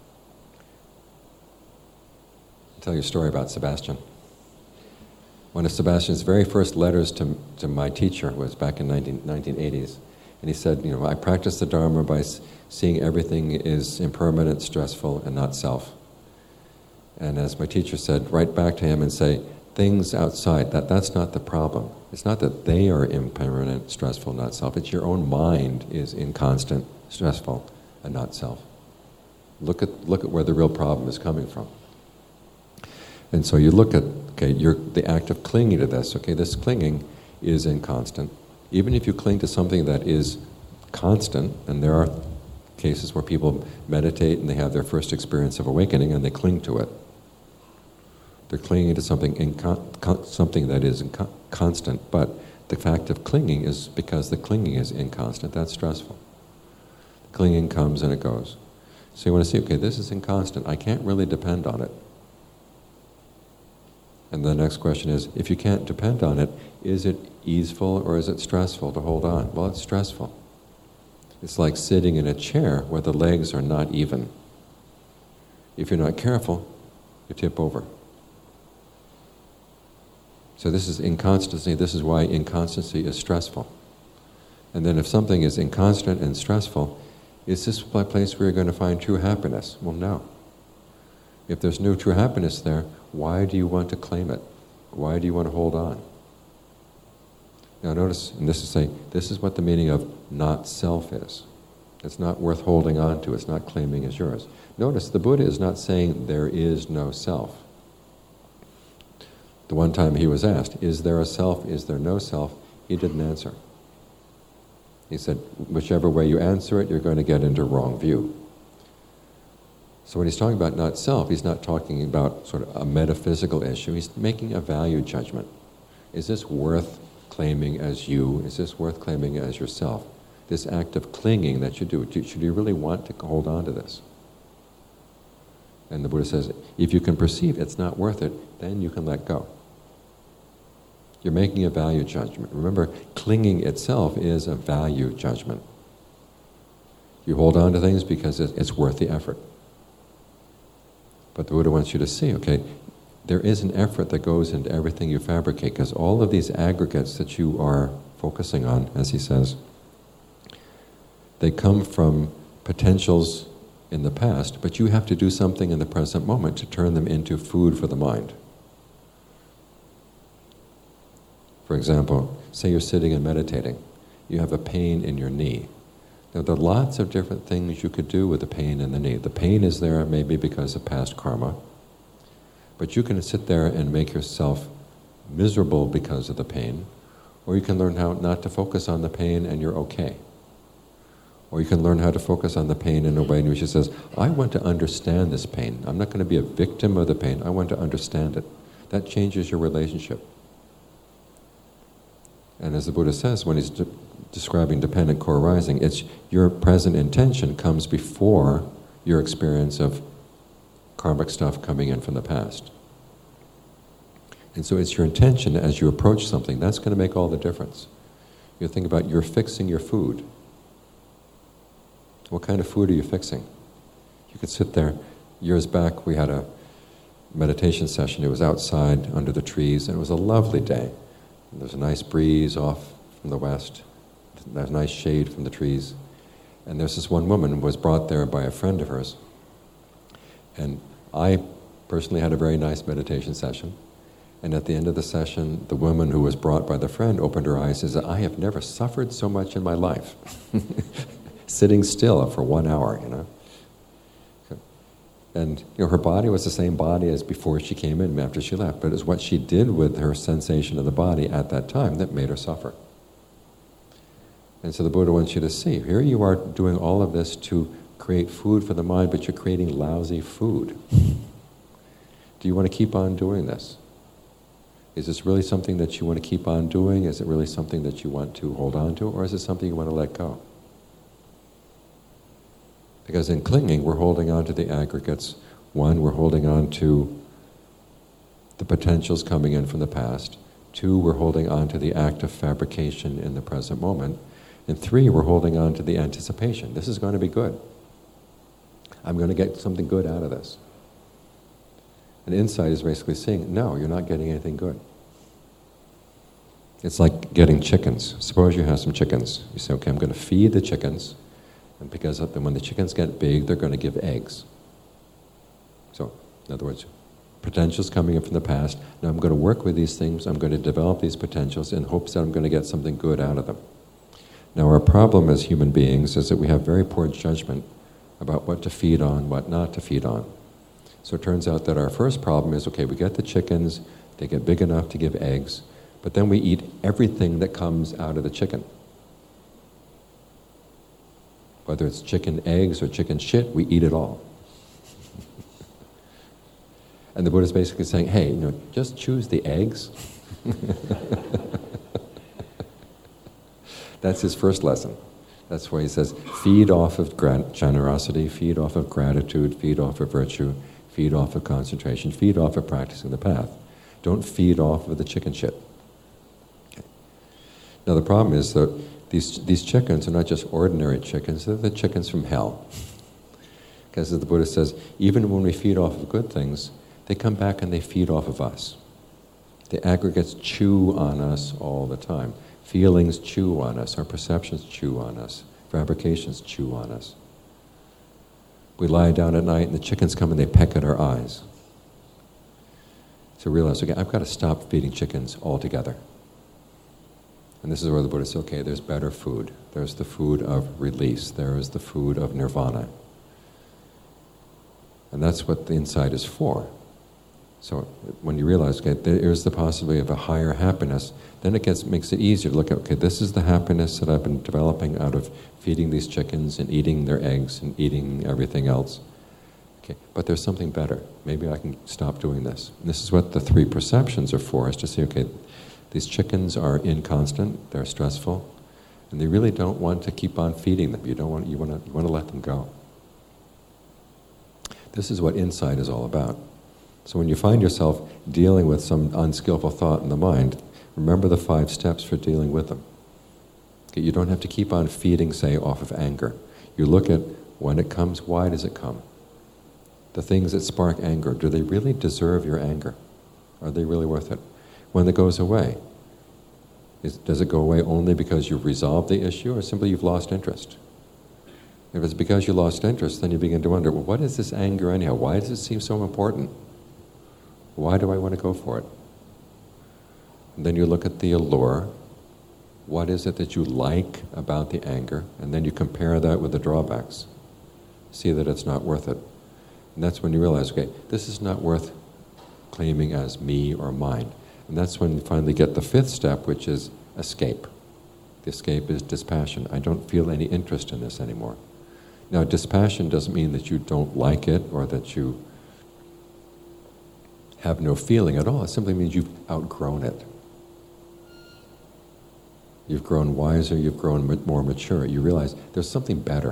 S2: I'll tell you a story about Sebastian. One of Sebastian's very first letters to my teacher was back in 1980s. And he said, I practice the Dharma by seeing everything is impermanent, stressful, and not self. And as my teacher said, write back to him and say, things outside, that's not the problem. It's not that they are impermanent, stressful, not self. It's your own mind is inconstant, stressful, and not self. Look at where the real problem is coming from. And so you look at, the act of clinging to this. Okay, this clinging is inconstant. Even if you cling to something that is constant, and there are cases where people meditate and they have their first experience of awakening and they cling to it. They're clinging to something that is constant, but the fact of clinging is because the clinging is inconstant. That's stressful. Clinging comes and it goes. So you want to see, okay, this is inconstant. I can't really depend on it. And the next question is, if you can't depend on it, is it easeful or is it stressful to hold on? Well, it's stressful. It's like sitting in a chair where the legs are not even. If you're not careful, you tip over. So this is inconstancy. This is why inconstancy is stressful. And then if something is inconstant and stressful, is this a place where you're going to find true happiness? Well, no. If there's no true happiness there, why do you want to claim it? Why do you want to hold on? Now notice, and this is what the meaning of not self is. It's not worth holding on to. It's not claiming as yours. Notice, the Buddha is not saying there is no self. The one time he was asked, is there a self, is there no self? He didn't answer. He said, whichever way you answer it, you're going to get into a wrong view. So when he's talking about not self, he's not talking about sort of a metaphysical issue. He's making a value judgment. Is this worth claiming as you? Is this worth claiming as yourself? This act of clinging that you do, should you really want to hold on to this? And the Buddha says, if you can perceive it's not worth it, then you can let go. You're making a value judgment. Remember, clinging itself is a value judgment. You hold on to things because it's worth the effort. But the Buddha wants you to see, okay, there is an effort that goes into everything you fabricate, because all of these aggregates that you are focusing on, as he says, they come from potentials in the past, but you have to do something in the present moment to turn them into food for the mind. For example, say you're sitting and meditating. You have a pain in your knee. Now, there are lots of different things you could do with the pain and the need. The pain is there maybe because of past karma, but you can sit there and make yourself miserable because of the pain, or you can learn how not to focus on the pain and you're okay. Or you can learn how to focus on the pain in a way in which it says, I want to understand this pain. I'm not going to be a victim of the pain. I want to understand it. That changes your relationship. And as the Buddha says, when he's describing dependent co-arising, it's your present intention comes before your experience of karmic stuff coming in from the past. And so it's your intention as you approach something, that's going to make all the difference. You think about you're fixing your food. What kind of food are you fixing? You could sit there. Years back, we had a meditation session. It was outside under the trees, and it was a lovely day. There was a nice breeze off from the west. There's nice shade from the trees. And there's this one woman who was brought there by a friend of hers. And I personally had a very nice meditation session. And at the end of the session, the woman who was brought by the friend opened her eyes and said, I have never suffered so much in my life. Sitting still for 1 hour, And her body was the same body as before she came in and after she left, but it's what she did with her sensation of the body at that time that made her suffer. And so the Buddha wants you to see, here you are doing all of this to create food for the mind, but you're creating lousy food. Do you want to keep on doing this? Is this really something that you want to keep on doing? Is it really something that you want to hold on to? Or is it something you want to let go? Because in clinging, we're holding on to the aggregates. One, we're holding on to the potentials coming in from the past. Two, we're holding on to the act of fabrication in the present moment. And three, we're holding on to the anticipation. This is going to be good. I'm going to get something good out of this. And insight is basically saying, no, you're not getting anything good. It's like getting chickens. Suppose you have some chickens. You say, okay, I'm going to feed the chickens. And because when the chickens get big, they're going to give eggs. So, in other words, potentials coming in from the past. Now I'm going to work with these things. I'm going to develop these potentials in hopes that I'm going to get something good out of them. Now our problem as human beings is that we have very poor judgment about what to feed on, what not to feed on. So it turns out that our first problem is, okay, we get the chickens, they get big enough to give eggs, but then we eat everything that comes out of the chicken. Whether it's chicken eggs or chicken shit, we eat it all. And the Buddha is basically saying, hey, just choose the eggs. That's his first lesson. That's why he says, feed off of generosity, feed off of gratitude, feed off of virtue, feed off of concentration, feed off of practicing the path. Don't feed off of the chicken shit. Okay. Now the problem is that these chickens are not just ordinary chickens, they're the chickens from hell. Because as the Buddha says, even when we feed off of good things, they come back and they feed off of us. The aggregates chew on us all the time. Feelings chew on us, our perceptions chew on us, fabrications chew on us. We lie down at night and the chickens come and they peck at our eyes. So realize, okay, I've got to stop feeding chickens altogether. And this is where the Buddha says, okay, there's better food. There's the food of release. There is the food of nirvana. And that's what the insight is for. So when you realize, okay, there is the possibility of a higher happiness, then it makes it easier to look at, okay, this is the happiness that I've been developing out of feeding these chickens and eating their eggs and eating everything else. Okay, but there's something better. Maybe I can stop doing this. And this is what the three perceptions are for, is to say, okay, these chickens are inconstant, they're stressful, and they really don't want to keep on feeding them. You want to let them go. This is what insight is all about. So when you find yourself dealing with some unskillful thought in the mind, remember the 5 steps for dealing with them. Okay, you don't have to keep on feeding, say, off of anger. You look at when it comes, why does it come? The things that spark anger, do they really deserve your anger? Are they really worth it? When it goes away, does it go away only because you've resolved the issue or simply you've lost interest? If it's because you lost interest, then you begin to wonder, well, what is this anger anyhow? Why does it seem so important? Why do I want to go for it? And then you look at the allure, what is it that you like about the anger, and then you compare that with the drawbacks. See that it's not worth it. And that's when you realize, okay, this is not worth claiming as me or mine. And that's when you finally get the fifth step, which is escape. The escape is dispassion. I don't feel any interest in this anymore. Now, dispassion doesn't mean that you don't like it or that you have no feeling at all. It simply means you've outgrown it. You've grown wiser, you've grown more mature. You realize there's something better.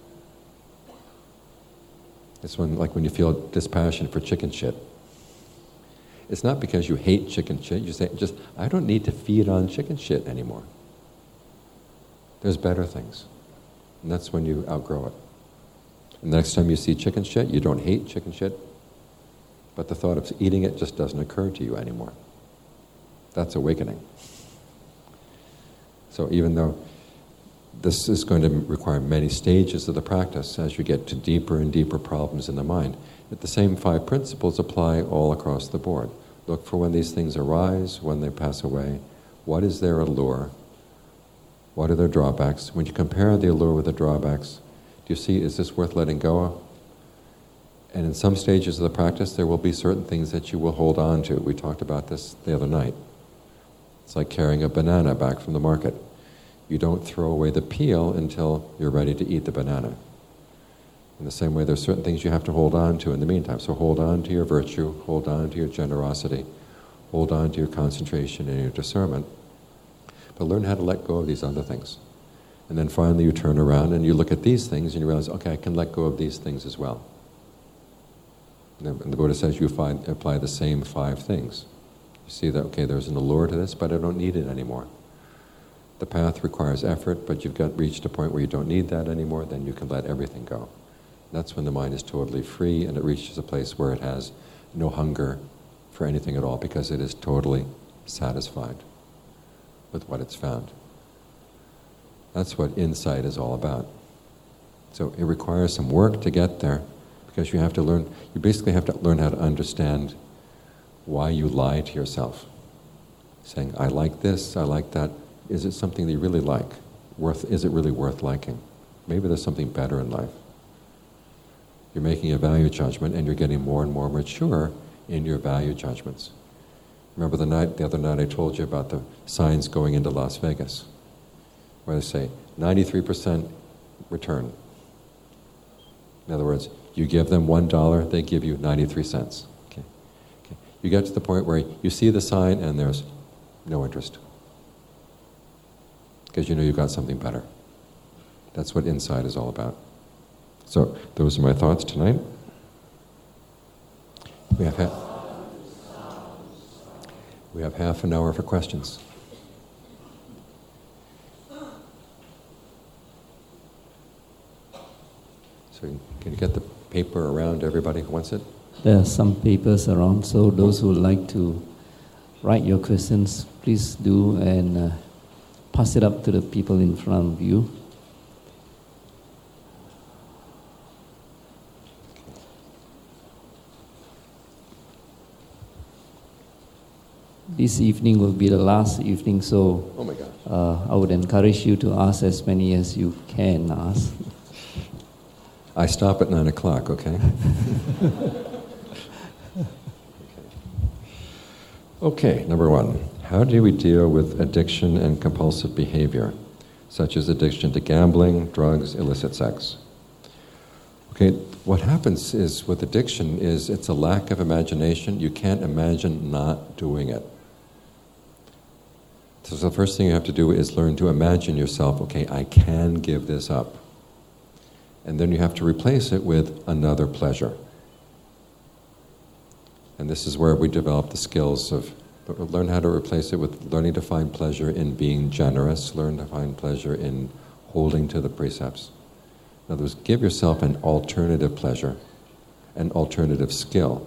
S2: It's like when you feel dispassion for chicken shit. It's not because you hate chicken shit. You say, I don't need to feed on chicken shit anymore. There's better things. And that's when you outgrow it. And the next time you see chicken shit, you don't hate chicken shit, but the thought of eating it just doesn't occur to you anymore. That's awakening. So even though this is going to require many stages of the practice as you get to deeper and deeper problems in the mind, but the same 5 principles apply all across the board. Look for when these things arise, when they pass away. What is their allure? What are their drawbacks? When you compare the allure with the drawbacks, do you see, is this worth letting go of? And in some stages of the practice, there will be certain things that you will hold on to. We talked about this the other night. It's like carrying a banana back from the market. You don't throw away the peel until you're ready to eat the banana. In the same way, there's certain things you have to hold on to in the meantime. So hold on to your virtue, hold on to your generosity, hold on to your concentration and your discernment. But learn how to let go of these other things. And then finally you turn around and you look at these things and you realize, okay, I can let go of these things as well. And the Buddha says you apply the same 5 things. You see that, okay, there's an allure to this, but I don't need it anymore. The path requires effort, but you've reached a point where you don't need that anymore, then you can let everything go. That's when the mind is totally free and it reaches a place where it has no hunger for anything at all because it is totally satisfied with what it's found. That's what insight is all about. So it requires some work to get there because you basically have to learn how to understand why you lie to yourself. Saying, I like this, I like that. Is it something that you really like? Is it really worth liking? Maybe there's something better in life. You're making a value judgment and you're getting more and more mature in your value judgments. Remember the other night I told you about the signs going into Las Vegas, where they say 93% return. In other words, you give them $1, they give you 93 cents. Okay. You get to the point where you see the sign and there's no interest. Because you know you've got something better. That's what insight is all about. So, those are my thoughts tonight. We have half an hour for questions. So, can you get the paper around everybody who wants it?
S1: There are some papers around, so those who would like to write your questions, please do, and pass it up to the people in front of you. This evening will be the last evening, so
S2: oh my God.
S1: I would encourage you to ask as many as you can ask.
S2: I stop at 9 o'clock, okay? Okay, number 1. How do we deal with addiction and compulsive behavior, such as addiction to gambling, drugs, illicit sex? Okay, what happens is with addiction is it's a lack of imagination. You can't imagine not doing it. So the first thing you have to do is learn to imagine yourself, okay, I can give this up. And then you have to replace it with another pleasure. And this is where we develop the skills of, learn how to replace it with learning to find pleasure in being generous, learn to find pleasure in holding to the precepts. In other words, give yourself an alternative pleasure, an alternative skill.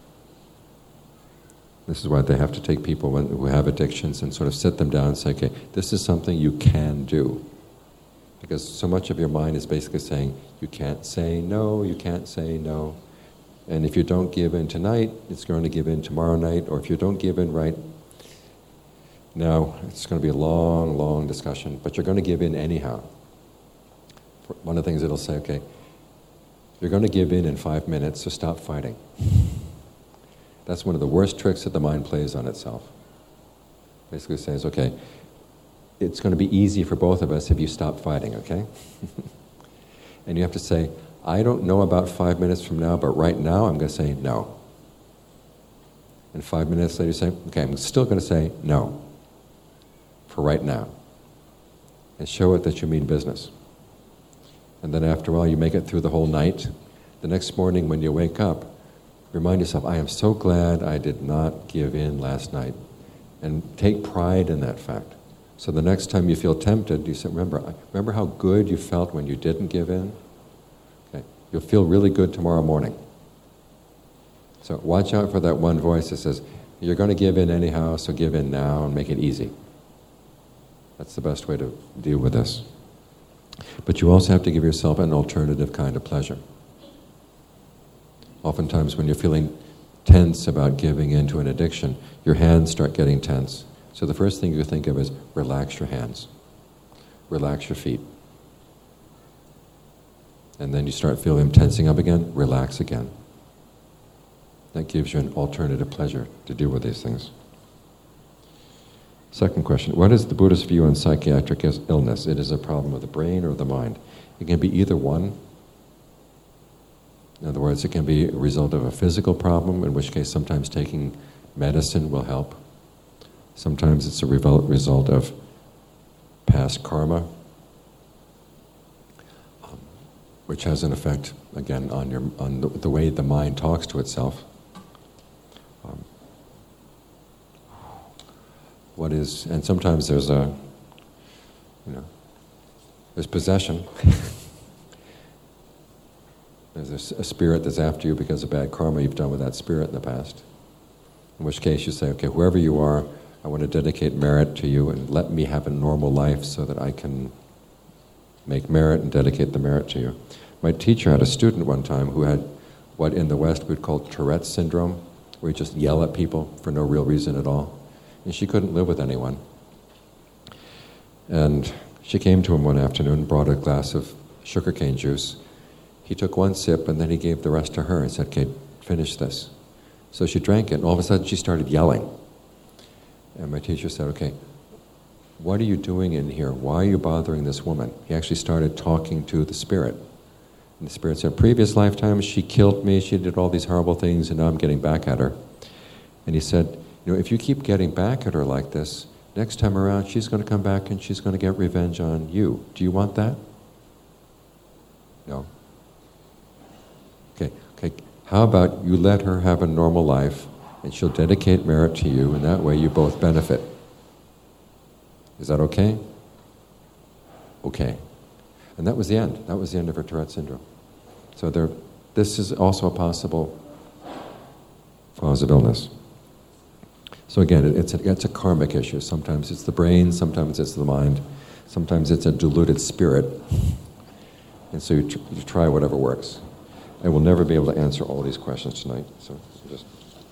S2: This is why they have to take people who have addictions and sort of sit them down and say, okay, this is something you can do. Because so much of your mind is basically saying, you can't say no, you can't say no. And if you don't give in tonight, it's going to give in tomorrow night. Or if you don't give in right Now, it's going to be a long, long discussion, but you're going to give in anyhow. One of the things it'll say, okay, you're going to give in 5 minutes, so stop fighting. That's one of the worst tricks that the mind plays on itself. Basically says, okay, it's going to be easy for both of us if you stop fighting, okay? And you have to say, I don't know about 5 minutes from now, but right now I'm going to say no. And 5 minutes later you say, okay, I'm still going to say no for right now. And show it that you mean business. And then after a while you make it through the whole night. The next morning when you wake up, remind yourself, I am so glad I did not give in last night. And take pride in that fact. So the next time you feel tempted, you say, remember how good you felt when you didn't give in? Okay, you'll feel really good tomorrow morning. So watch out for that one voice that says, you're going to give in anyhow, so give in now and make it easy. That's the best way to deal with this. But you also have to give yourself an alternative kind of pleasure. Oftentimes when you're feeling tense about giving in to an addiction, your hands start getting tense. So the first thing you think of is relax your hands. Relax your feet. And then you start feeling them tensing up again, relax again. That gives you an alternative pleasure to deal with these things. Second question, what is the Buddhist view on psychiatric illness? It is a problem of the brain or the mind. It can be either one. In other words, it can be a result of a physical problem, in which case sometimes taking medicine will help. Sometimes it's a result of past karma, which has an effect, again, on the way the mind talks to itself. And sometimes there's there's possession. There's a spirit that's after you because of bad karma you've done with that spirit in the past. In which case you say, okay, whoever you are, I want to dedicate merit to you and let me have a normal life so that I can make merit and dedicate the merit to you. My teacher had a student one time who had what in the West we'd call Tourette's syndrome, where you just yell at people for no real reason at all. And she couldn't live with anyone. And she came to him one afternoon, brought a glass of sugarcane juice. He took one sip and then he gave the rest to her and said, okay, finish this. So she drank it and all of a sudden she started yelling. And my teacher said, okay, what are you doing in here? Why are you bothering this woman? He actually started talking to the spirit. And the spirit said, previous lifetimes she killed me, she did all these horrible things, and now I'm getting back at her. And he said, if you keep getting back at her like this, next time around she's going to come back and she's going to get revenge on you. Do you want that? No. Okay. How about you let her have a normal life and she'll dedicate merit to you, and that way you both benefit. Is that okay? Okay. And that was the end. That was the end of her Tourette syndrome. So this is also a possible cause of illness. So again, it's a karmic issue. Sometimes it's the brain, sometimes it's the mind, sometimes it's a diluted spirit. And so you try whatever works. I will never be able to answer all these questions tonight. So just.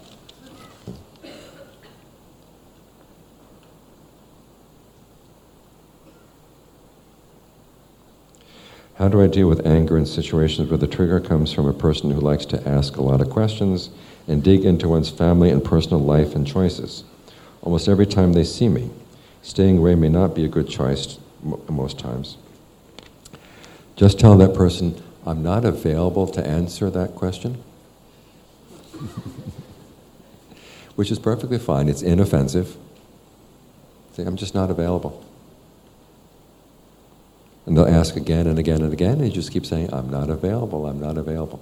S2: How do I deal with anger in situations where the trigger comes from a person who likes to ask a lot of questions and dig into one's family and personal life and choices? Almost every time they see me. Staying away may not be a good choice most times. Just tell that person, I'm not available to answer that question. Which is perfectly fine. It's inoffensive. Say, I'm just not available. And they'll ask again and again and again, and you just keep saying, I'm not available, I'm not available.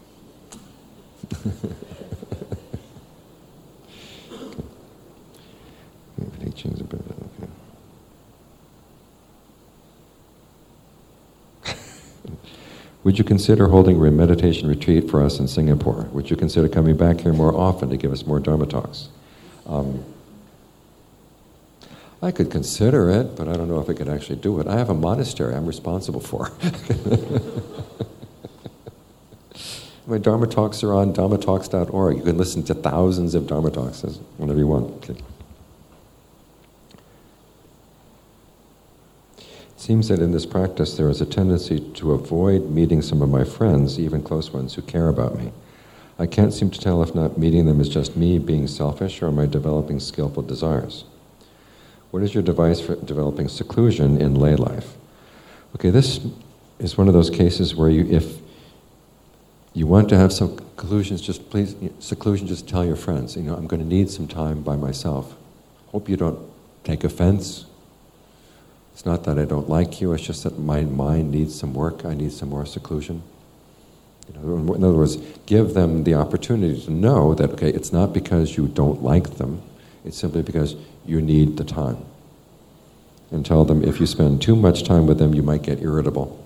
S2: Would you consider holding a meditation retreat for us in Singapore? Would you consider coming back here more often to give us more Dharma talks? I could consider it, but I don't know if I could actually do it. I have a monastery I'm responsible for. My Dharma talks are on dharmatalks.org. You can listen to thousands of Dharma talks whenever you want. Okay. seems that in this practice there is a tendency to avoid meeting some of my friends, even close ones, who care about me. I can't seem to tell if not meeting them is just me being selfish or am I developing skillful desires. What is your advice for developing seclusion in lay life? Okay, this is one of those cases where if you want to have some seclusion, just tell your friends, I'm going to need some time by myself. Hope you don't take offense. It's not that I don't like you, it's just that my mind needs some work, I need some more seclusion. In other words, give them the opportunity to know that, okay, it's not because you don't like them, it's simply because you need the time. And tell them if you spend too much time with them, you might get irritable.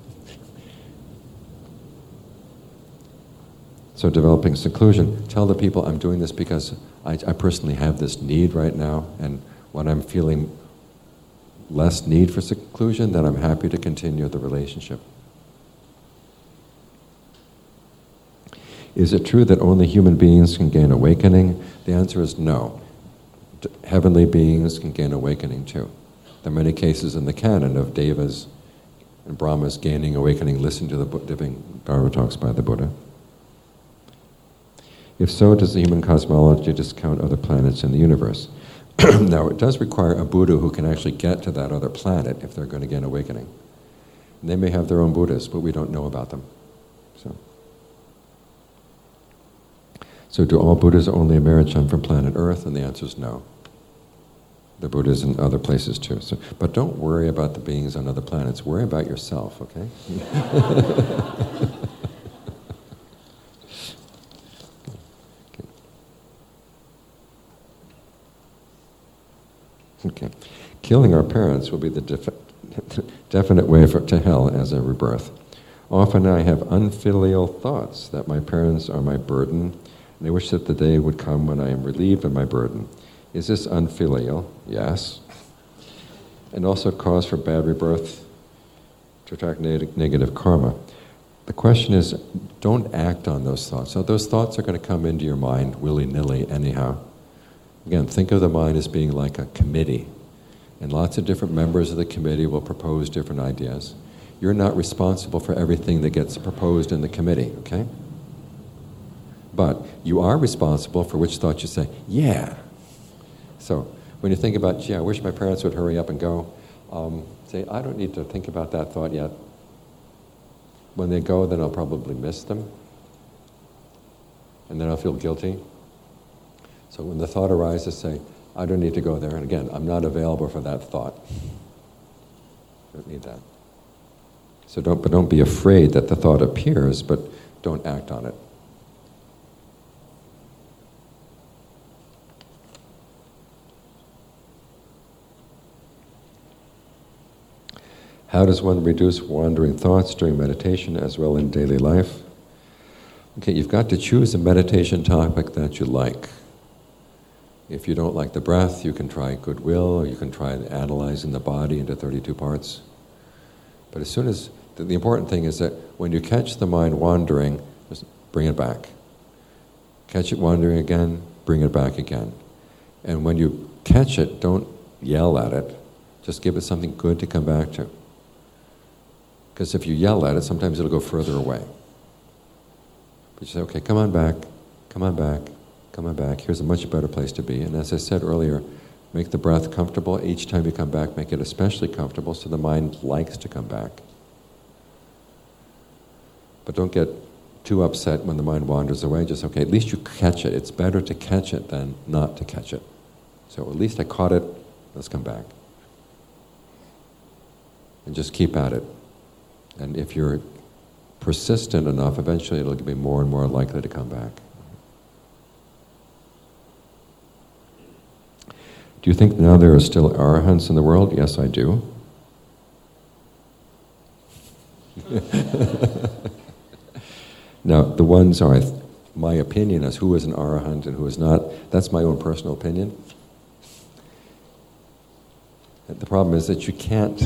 S2: So developing seclusion, tell the people, I'm doing this because I personally have this need right now, and when I'm feeling less need for seclusion, then I'm happy to continue the relationship. Is it true that only human beings can gain awakening? The answer is no. Heavenly beings can gain awakening too. There are many cases in the canon of Devas and Brahmas gaining awakening. Listen to the living Dharma talks by the Buddha. If so, does the human cosmology discount other planets in the universe? Now, it does require a Buddha who can actually get to that other planet if they're going to gain awakening. And they may have their own Buddhas, but we don't know about them. So do all Buddhas only emerge from planet Earth? And the answer is no. The Buddhas in other places too. But don't worry about the beings on other planets. Worry about yourself, okay? Okay. Killing our parents will be the definite way to hell as a rebirth. Often I have unfilial thoughts that my parents are my burden, and I wish that the day would come when I am relieved of my burden. Is this unfilial? Yes. And also cause for bad rebirth to attract negative karma. The question is, don't act on those thoughts. So those thoughts are going to come into your mind willy-nilly anyhow. Again, think of the mind as being like a committee, and lots of different members of the committee will propose different ideas. You're not responsible for everything that gets proposed in the committee, okay? But you are responsible for which thought you say, yeah. So when you think about, gee, I wish my parents would hurry up and go, say, I don't need to think about that thought yet. When they go, then I'll probably miss them, and then I'll feel guilty. So when the thought arises, say, I don't need to go there. And again, I'm not available for that thought. Don't need that. So don't be afraid that the thought appears, but don't act on it. How does one reduce wandering thoughts during meditation as well in daily life? Okay, you've got to choose a meditation topic that you like. If you don't like the breath, you can try goodwill, or you can try analyzing the body into 32 parts. But as soon as, the important thing is that when you catch the mind wandering, just bring it back. Catch it wandering again, bring it back again. And when you catch it, don't yell at it. Just give it something good to come back to. Because if you yell at it, sometimes it'll go further away. But you say, okay, come on back, come on back, come on back. Here's a much better place to be. And as I said earlier, make the breath comfortable. Each time you come back, make it especially comfortable so the mind likes to come back. But don't get too upset when the mind wanders away. Just, okay, at least you catch it. It's better to catch it than not to catch it. So at least I caught it, let's come back. And just keep at it. And if you're persistent enough, eventually it'll be more and more likely to come back. Do you think now there are still arahants in the world? Yes, I do. Now, the ones are, my opinion as who is an arahant and who is not, that's my own personal opinion. The problem is that you can't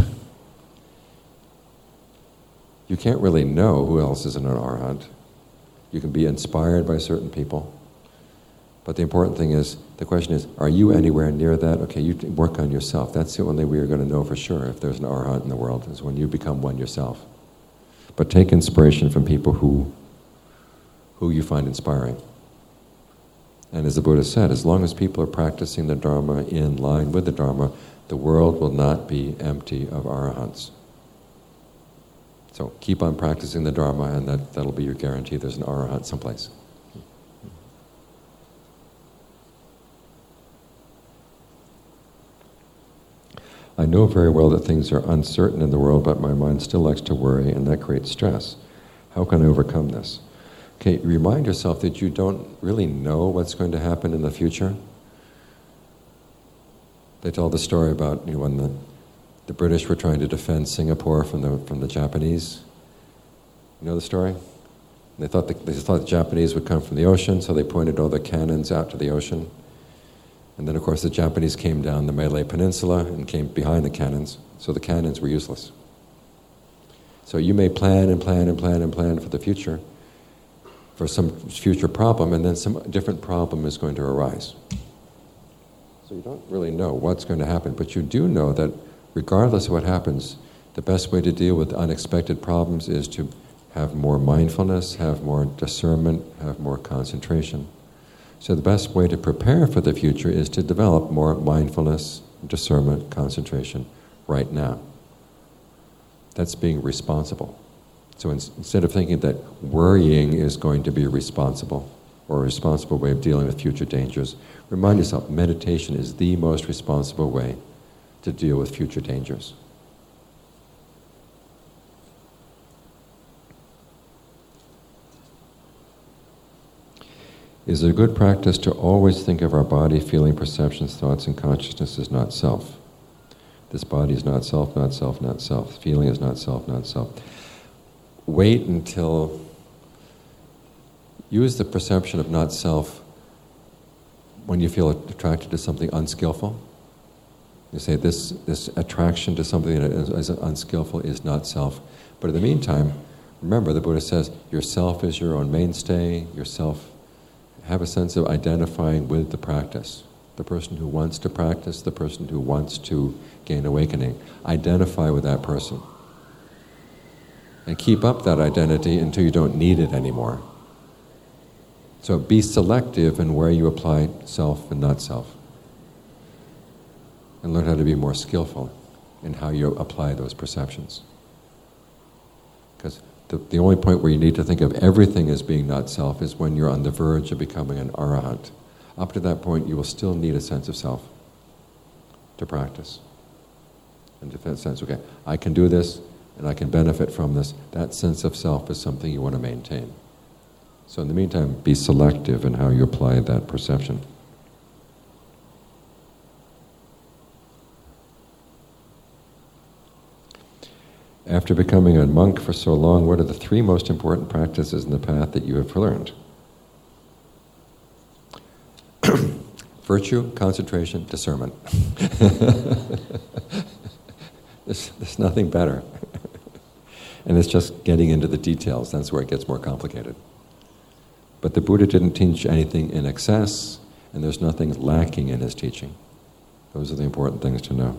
S2: really know who else is an arahant. You can be inspired by certain people, But the important thing is, the question is, are you anywhere near that? Okay, you work on yourself. That's the only way you're going to know for sure if there's an arhat in the world, is when you become one yourself. But take inspiration from people who you find inspiring. And as the Buddha said, as long as people are practicing the Dharma in line with the Dharma, the world will not be empty of arahants. So keep on practicing the Dharma, and that'll be your guarantee there's an arahant someplace. I know very well that things are uncertain in the world, but my mind still likes to worry, and that creates stress. How can I overcome this? Okay, remind yourself that you don't really know what's going to happen in the future. They tell the story about when the British were trying to defend Singapore from the Japanese. You know the story? They thought the Japanese would come from the ocean, so they pointed all the cannons out to the ocean. And then, of course, the Japanese came down the Malay Peninsula and came behind the cannons, so the cannons were useless. So you may plan and plan and plan and plan for the future, for some future problem, and then some different problem is going to arise. So you don't really know what's going to happen, but you do know that regardless of what happens, the best way to deal with unexpected problems is to have more mindfulness, have more discernment, have more concentration. So the best way to prepare for the future is to develop more mindfulness, discernment, concentration right now. That's being responsible. So instead of thinking that worrying is going to be responsible or a responsible way of dealing with future dangers, remind yourself meditation is the most responsible way to deal with future dangers. Is it a good practice to always think of our body, feeling, perceptions, thoughts, and consciousness as not self? This body is not self, not self, not self. Feeling is not self, not self. Wait until... Use the perception of not self when you feel attracted to something unskillful. You say this attraction to something that is unskillful is not self. But in the meantime, remember the Buddha says, your self is your own mainstay, yourself. Have a sense of identifying with the practice. The person who wants to practice, the person who wants to gain awakening. Identify with that person. And keep up that identity until you don't need it anymore. So be selective in where you apply self and not self. And learn how to be more skillful in how you apply those perceptions. Because the only point where you need to think of everything as being not self is when you're on the verge of becoming an arahant. Up to that point, you will still need a sense of self to practice. And to sense, okay, I can do this, and I can benefit from this. That sense of self is something you want to maintain. So in the meantime, be selective in how you apply that perception. After becoming a monk for so long, what are the 3 most important practices in the path that you have learned? Virtue, concentration, discernment. There's nothing better. And it's just getting into the details. That's where it gets more complicated. But the Buddha didn't teach anything in excess, and there's nothing lacking in his teaching. Those are the important things to know.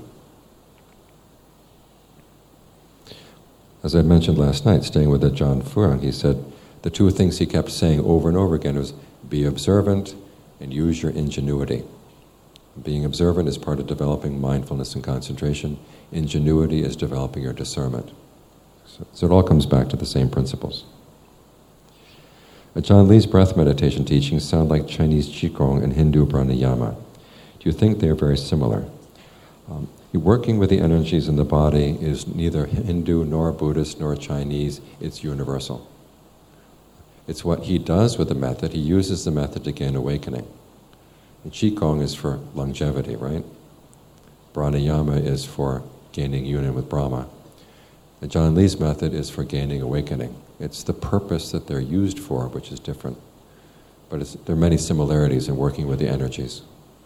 S2: As I mentioned last night, staying with Ajahn Fuang, he said the 2 things he kept saying over and over again was be observant and use your ingenuity. Being observant is part of developing mindfulness and concentration. Ingenuity is developing your discernment. So it all comes back to the same principles. Ajahn Lee's breath meditation teachings sound like Chinese Qigong and Hindu pranayama. Do you think they are very similar? Working with the energies in the body is neither Hindu nor Buddhist nor Chinese, it's universal. It's what he does with the method. He uses the method to gain awakening. And Qigong is for longevity, right? Pranayama is for gaining union with Brahma. And Ajahn Lee's method is for gaining awakening. It's the purpose that they're used for, which is different. But there are many similarities in working with the energies.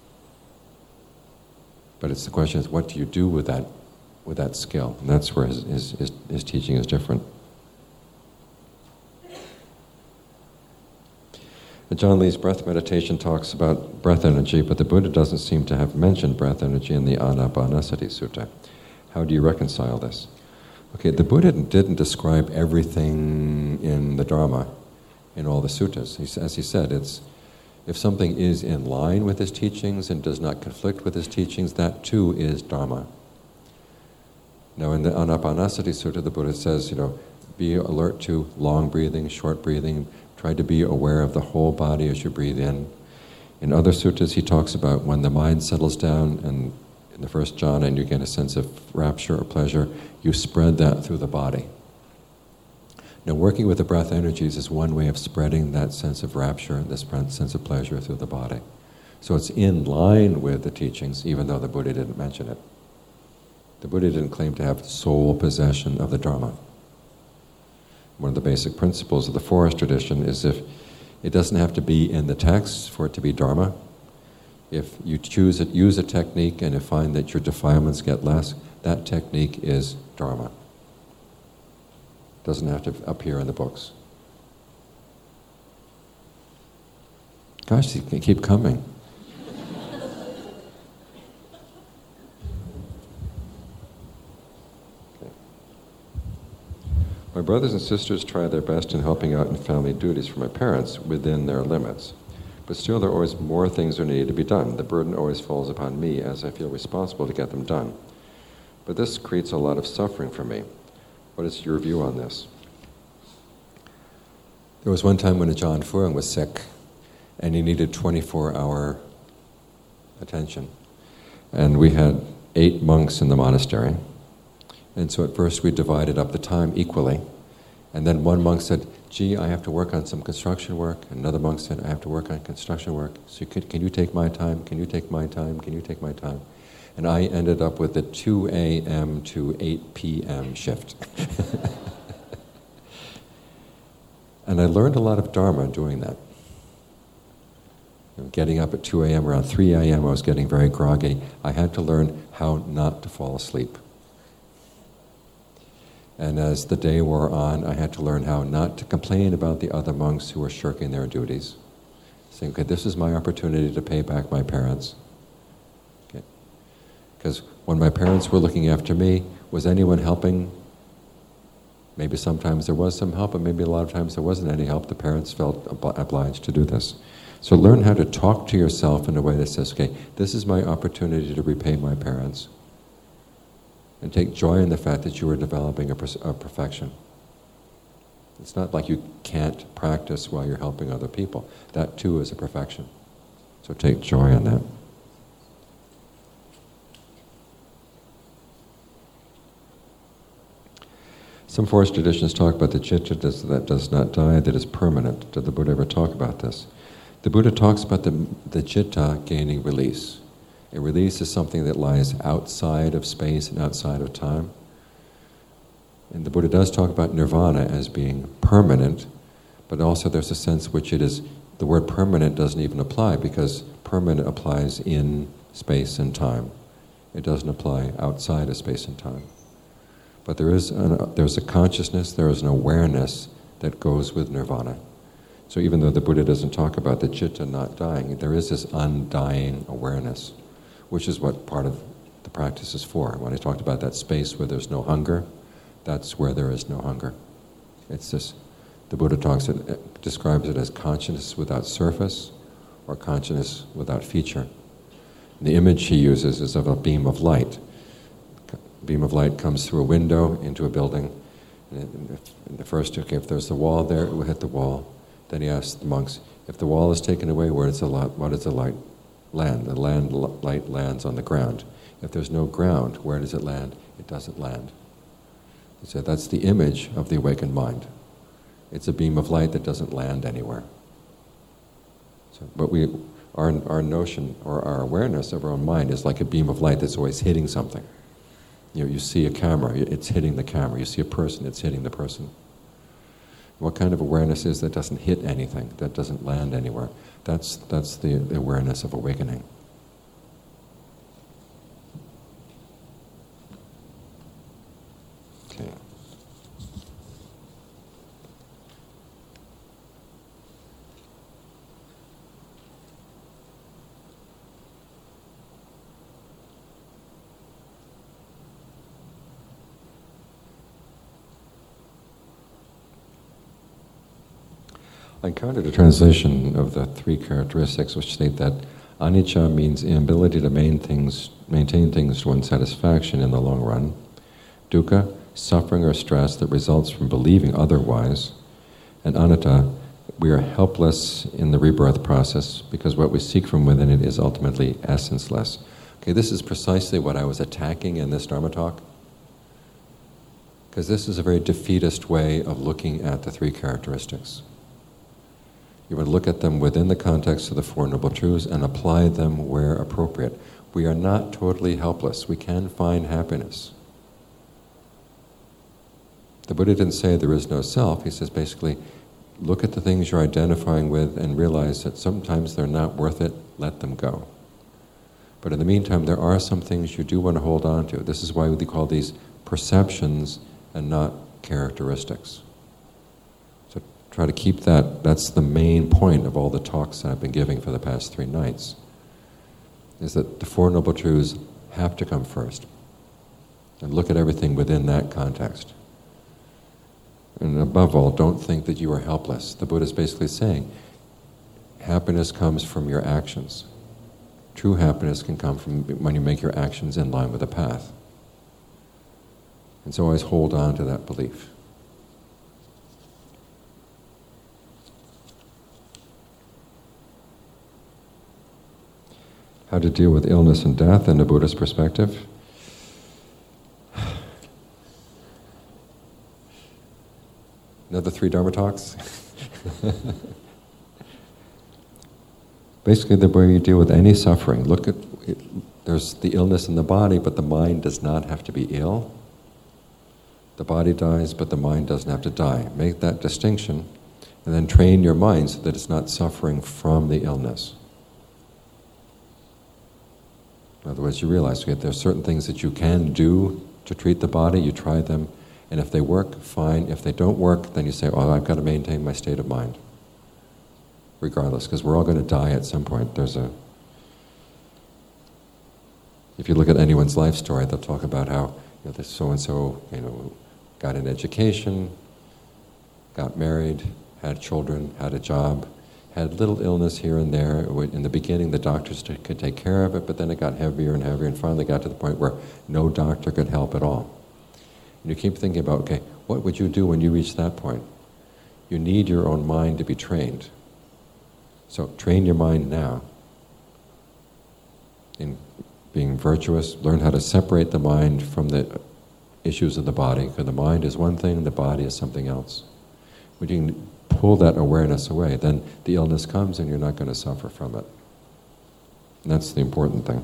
S2: But it's the question is, what do you do with that skill? And that's where his teaching is different. John Lee's breath meditation talks about breath energy, but the Buddha doesn't seem to have mentioned breath energy in the Anapanasati Sutta. How do you reconcile this? Okay, the Buddha didn't describe everything in the Dharma, in all the suttas. As he said, if something is in line with his teachings and does not conflict with his teachings, that too is Dharma. Now in the Anapanasati Sutta, the Buddha says, be alert to long breathing, short breathing. Try to be aware of the whole body as you breathe in. In other suttas, he talks about when the mind settles down, and in the first jhana, and you get a sense of rapture or pleasure, you spread that through the body. Now, working with the breath energies is one way of spreading that sense of rapture, this sense of pleasure through the body. So it's in line with the teachings, even though the Buddha didn't mention it. The Buddha didn't claim to have sole possession of the Dharma. One of the basic principles of the forest tradition is if it doesn't have to be in the text for it to be Dharma. If you use a technique and you find that your defilements get less, that technique is Dharma. It doesn't have to appear in the books. Gosh, you can keep coming. My brothers and sisters try their best in helping out in family duties for my parents within their limits. But still, there are always more things that need to be done. The burden always falls upon me as I feel responsible to get them done. But this creates a lot of suffering for me. What is your view on this? There was one time when Ajahn Fuang was sick, and he needed 24-hour attention. And we had 8 monks in the monastery. And so at first we divided up the time equally. And then one monk said, gee, I have to work on some construction work. Another monk said, I have to work on construction work. So can you take my time? Can you take my time? Can you take my time? And I ended up with the 2 a.m. to 8 p.m. shift. And I learned a lot of Dharma doing that. Getting up at 2 a.m., around 3 a.m., I was getting very groggy. I had to learn how not to fall asleep. And as the day wore on, I had to learn how not to complain about the other monks who were shirking their duties. Saying, okay, this is my opportunity to pay back my parents. Okay. Because when my parents were looking after me, was anyone helping? Maybe sometimes there was some help, but maybe a lot of times there wasn't any help. The parents felt obliged to do this. So learn how to talk to yourself in a way that says, okay, this is my opportunity to repay my parents. And take joy in the fact that you are developing a perfection. It's not like you can't practice while you're helping other people. That too is a perfection. So take joy in that. Some forest traditions talk about the citta that does not die, that is permanent. Did the Buddha ever talk about this? The Buddha talks about the citta gaining release. A release is something that lies outside of space and outside of time. And the Buddha does talk about nirvana as being permanent, but also there's a sense which it is, the word permanent doesn't even apply because permanent applies in space and time. It doesn't apply outside of space and time. But there's a consciousness, there is an awareness that goes with nirvana. So even though the Buddha doesn't talk about the citta not dying, there is this undying awareness, which is what part of the practice is for. When I talked about that space where there's no hunger, that's where there is no hunger. It's this, the Buddha describes it as consciousness without surface or consciousness without feature. The image he uses is of a beam of light. A beam of light comes through a window into a building. And if there's the wall there, it will hit the wall. Then he asks the monks, if the wall is taken away, what does the light land? The light lands on the ground. If there's no ground, where does it land? It doesn't land. He said that's the image of the awakened mind. It's a beam of light that doesn't land anywhere. So, but our notion or our awareness of our own mind is like a beam of light that's always hitting something. You see a camera, it's hitting the camera. You see a person, it's hitting the person. What kind of awareness is that doesn't hit anything, that doesn't land anywhere? That's the awareness of awakening. Okay. I encountered a translation of the three characteristics which state that anicca means inability to maintain things to one's satisfaction in the long run. Dukkha, suffering or stress that results from believing otherwise. And anatta, we are helpless in the rebirth process because what we seek from within it is ultimately essenceless. Okay, this is precisely what I was attacking in this Dharma talk. Because this is a very defeatist way of looking at the three characteristics. You would look at them within the context of the Four Noble Truths and apply them where appropriate. We are not totally helpless. We can find happiness. The Buddha didn't say there is no self. He says basically, look at the things you're identifying with and realize that sometimes they're not worth it. Let them go. But in the meantime, there are some things you do want to hold on to. This is why we call these perceptions and not characteristics. So try to keep that. That's the main point of all the talks that I've been giving for the past 3 nights, is that the Four Noble Truths have to come first. And look at everything within that context. And above all, don't think that you are helpless. The Buddha is basically saying, happiness comes from your actions. True happiness can come from when you make your actions in line with the path. And so always hold on to that belief. How to deal with illness and death in a Buddhist perspective. Another 3 Dharma talks. Basically, the way you deal with any suffering, look at it, there's the illness in the body, but the mind does not have to be ill. The body dies, but the mind doesn't have to die. Make that distinction, and then train your mind so that it's not suffering from the illness. In other words, you realize there's certain things that you can do to treat the body, you try them, and if they work, fine. If they don't work, then you say, oh, I've got to maintain my state of mind. Regardless, because we're all going to die at some point. If you look at anyone's life story, they'll talk about how this so-and-so, got an education, got married, had children, had a job, had little illness here and there. In the beginning, the doctors could take care of it, but then it got heavier and heavier, and finally got to the point where no doctor could help at all. And you keep thinking about, okay, what would you do when you reach that point? You need your own mind to be trained. So train your mind now in being virtuous. Learn how to separate the mind from the issues of the body, because the mind is one thing, the body is something else. When you can pull that awareness away, then the illness comes and you're not going to suffer from it. And that's the important thing.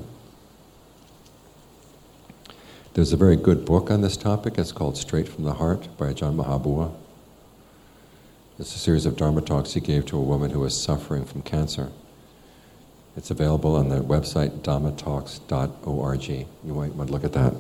S2: There's a very good book on this topic. It's called Straight from the Heart by Ajahn Mahabua. It's a series of Dharma talks he gave to a woman who was suffering from cancer. It's available on the website dhammatalks.org. You might want to look at that.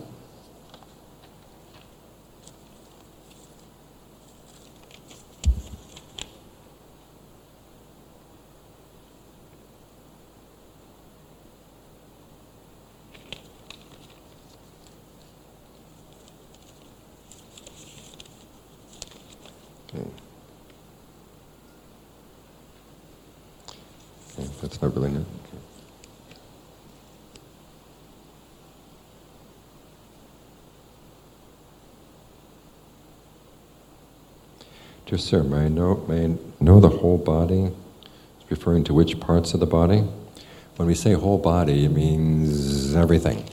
S2: Okay, that's not really new. Okay. Dear sir, may I know the whole body? It's referring to which parts of the body? When we say whole body, it means everything.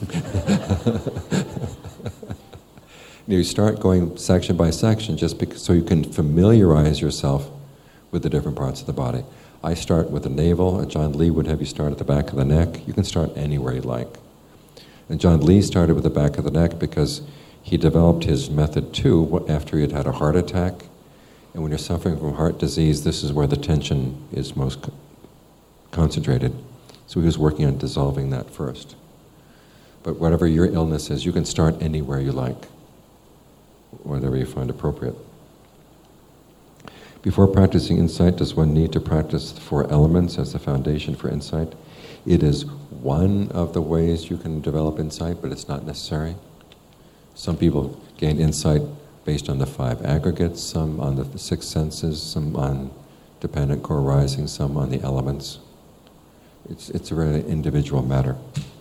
S2: You start going section by section so you can familiarize yourself with the different parts of the body. I start with the navel. John Lee would have you start at the back of the neck. You can start anywhere you like. And John Lee started with the back of the neck because he developed his method too after he had had a heart attack. And when you're suffering from heart disease, this is where the tension is most concentrated. So he was working on dissolving that first. But whatever your illness is, you can start anywhere you like, whatever you find appropriate. Before practicing insight, does one need to practice the 4 elements as the foundation for insight? It is one of the ways you can develop insight, but it's not necessary. Some people gain insight based on the 5 aggregates, some on the 6 senses, some on dependent co-arising, some on the elements. It's a very individual matter.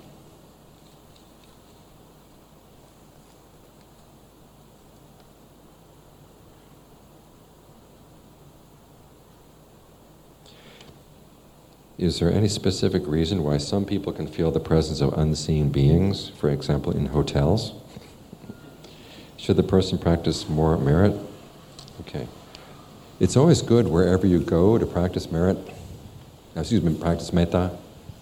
S2: Is there any specific reason why some people can feel the presence of unseen beings, for example, in hotels? Should the person practice more merit? Okay. It's always good wherever you go to practice merit, practice metta.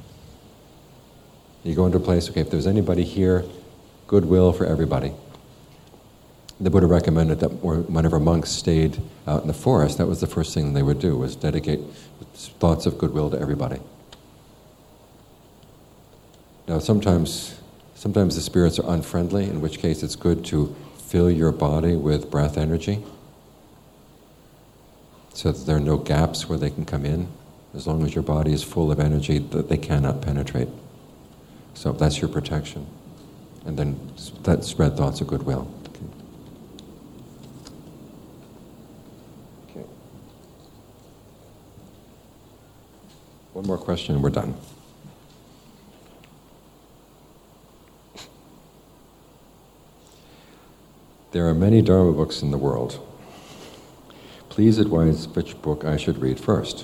S2: You go into a place, okay, if there's anybody here, goodwill for everybody. The Buddha recommended that whenever monks stayed out in the forest, that was the first thing they would do, was dedicate thoughts of goodwill to everybody. Now sometimes the spirits are unfriendly, in which case it's good to fill your body with breath energy so that there are no gaps where they can come in. As long as your body is full of energy, that they cannot penetrate. So that's your protection. And then that spread thoughts of goodwill. Okay. One more question and we're done. There are many Dharma books in the world. Please advise which book I should read first.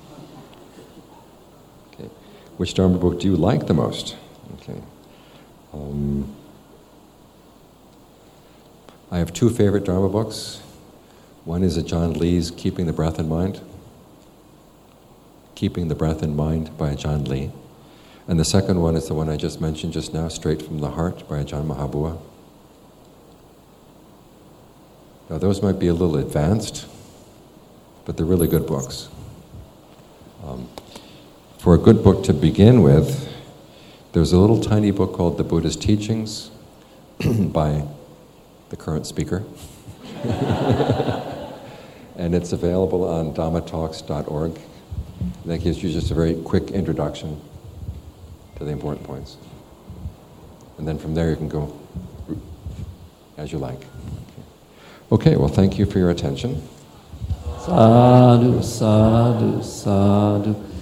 S2: Okay. Which Dharma book do you like the most? Okay. I have two favorite Dharma books. One is Ajaan Lee's Keeping the Breath in Mind. Keeping the Breath in Mind by Ajaan Lee. And the second one is the one I just mentioned just now, Straight from the Heart by Ajahn Mahabua. Now those might be a little advanced, but they're really good books. For a good book to begin with, there's a little tiny book called The Buddha's Teachings by the current speaker. And it's available on dhammatalks.org. That gives you just a very quick introduction to the important points. And then from there you can go as you like. Okay, well thank you for your attention.
S1: Sadhu, sadhu, sadhu.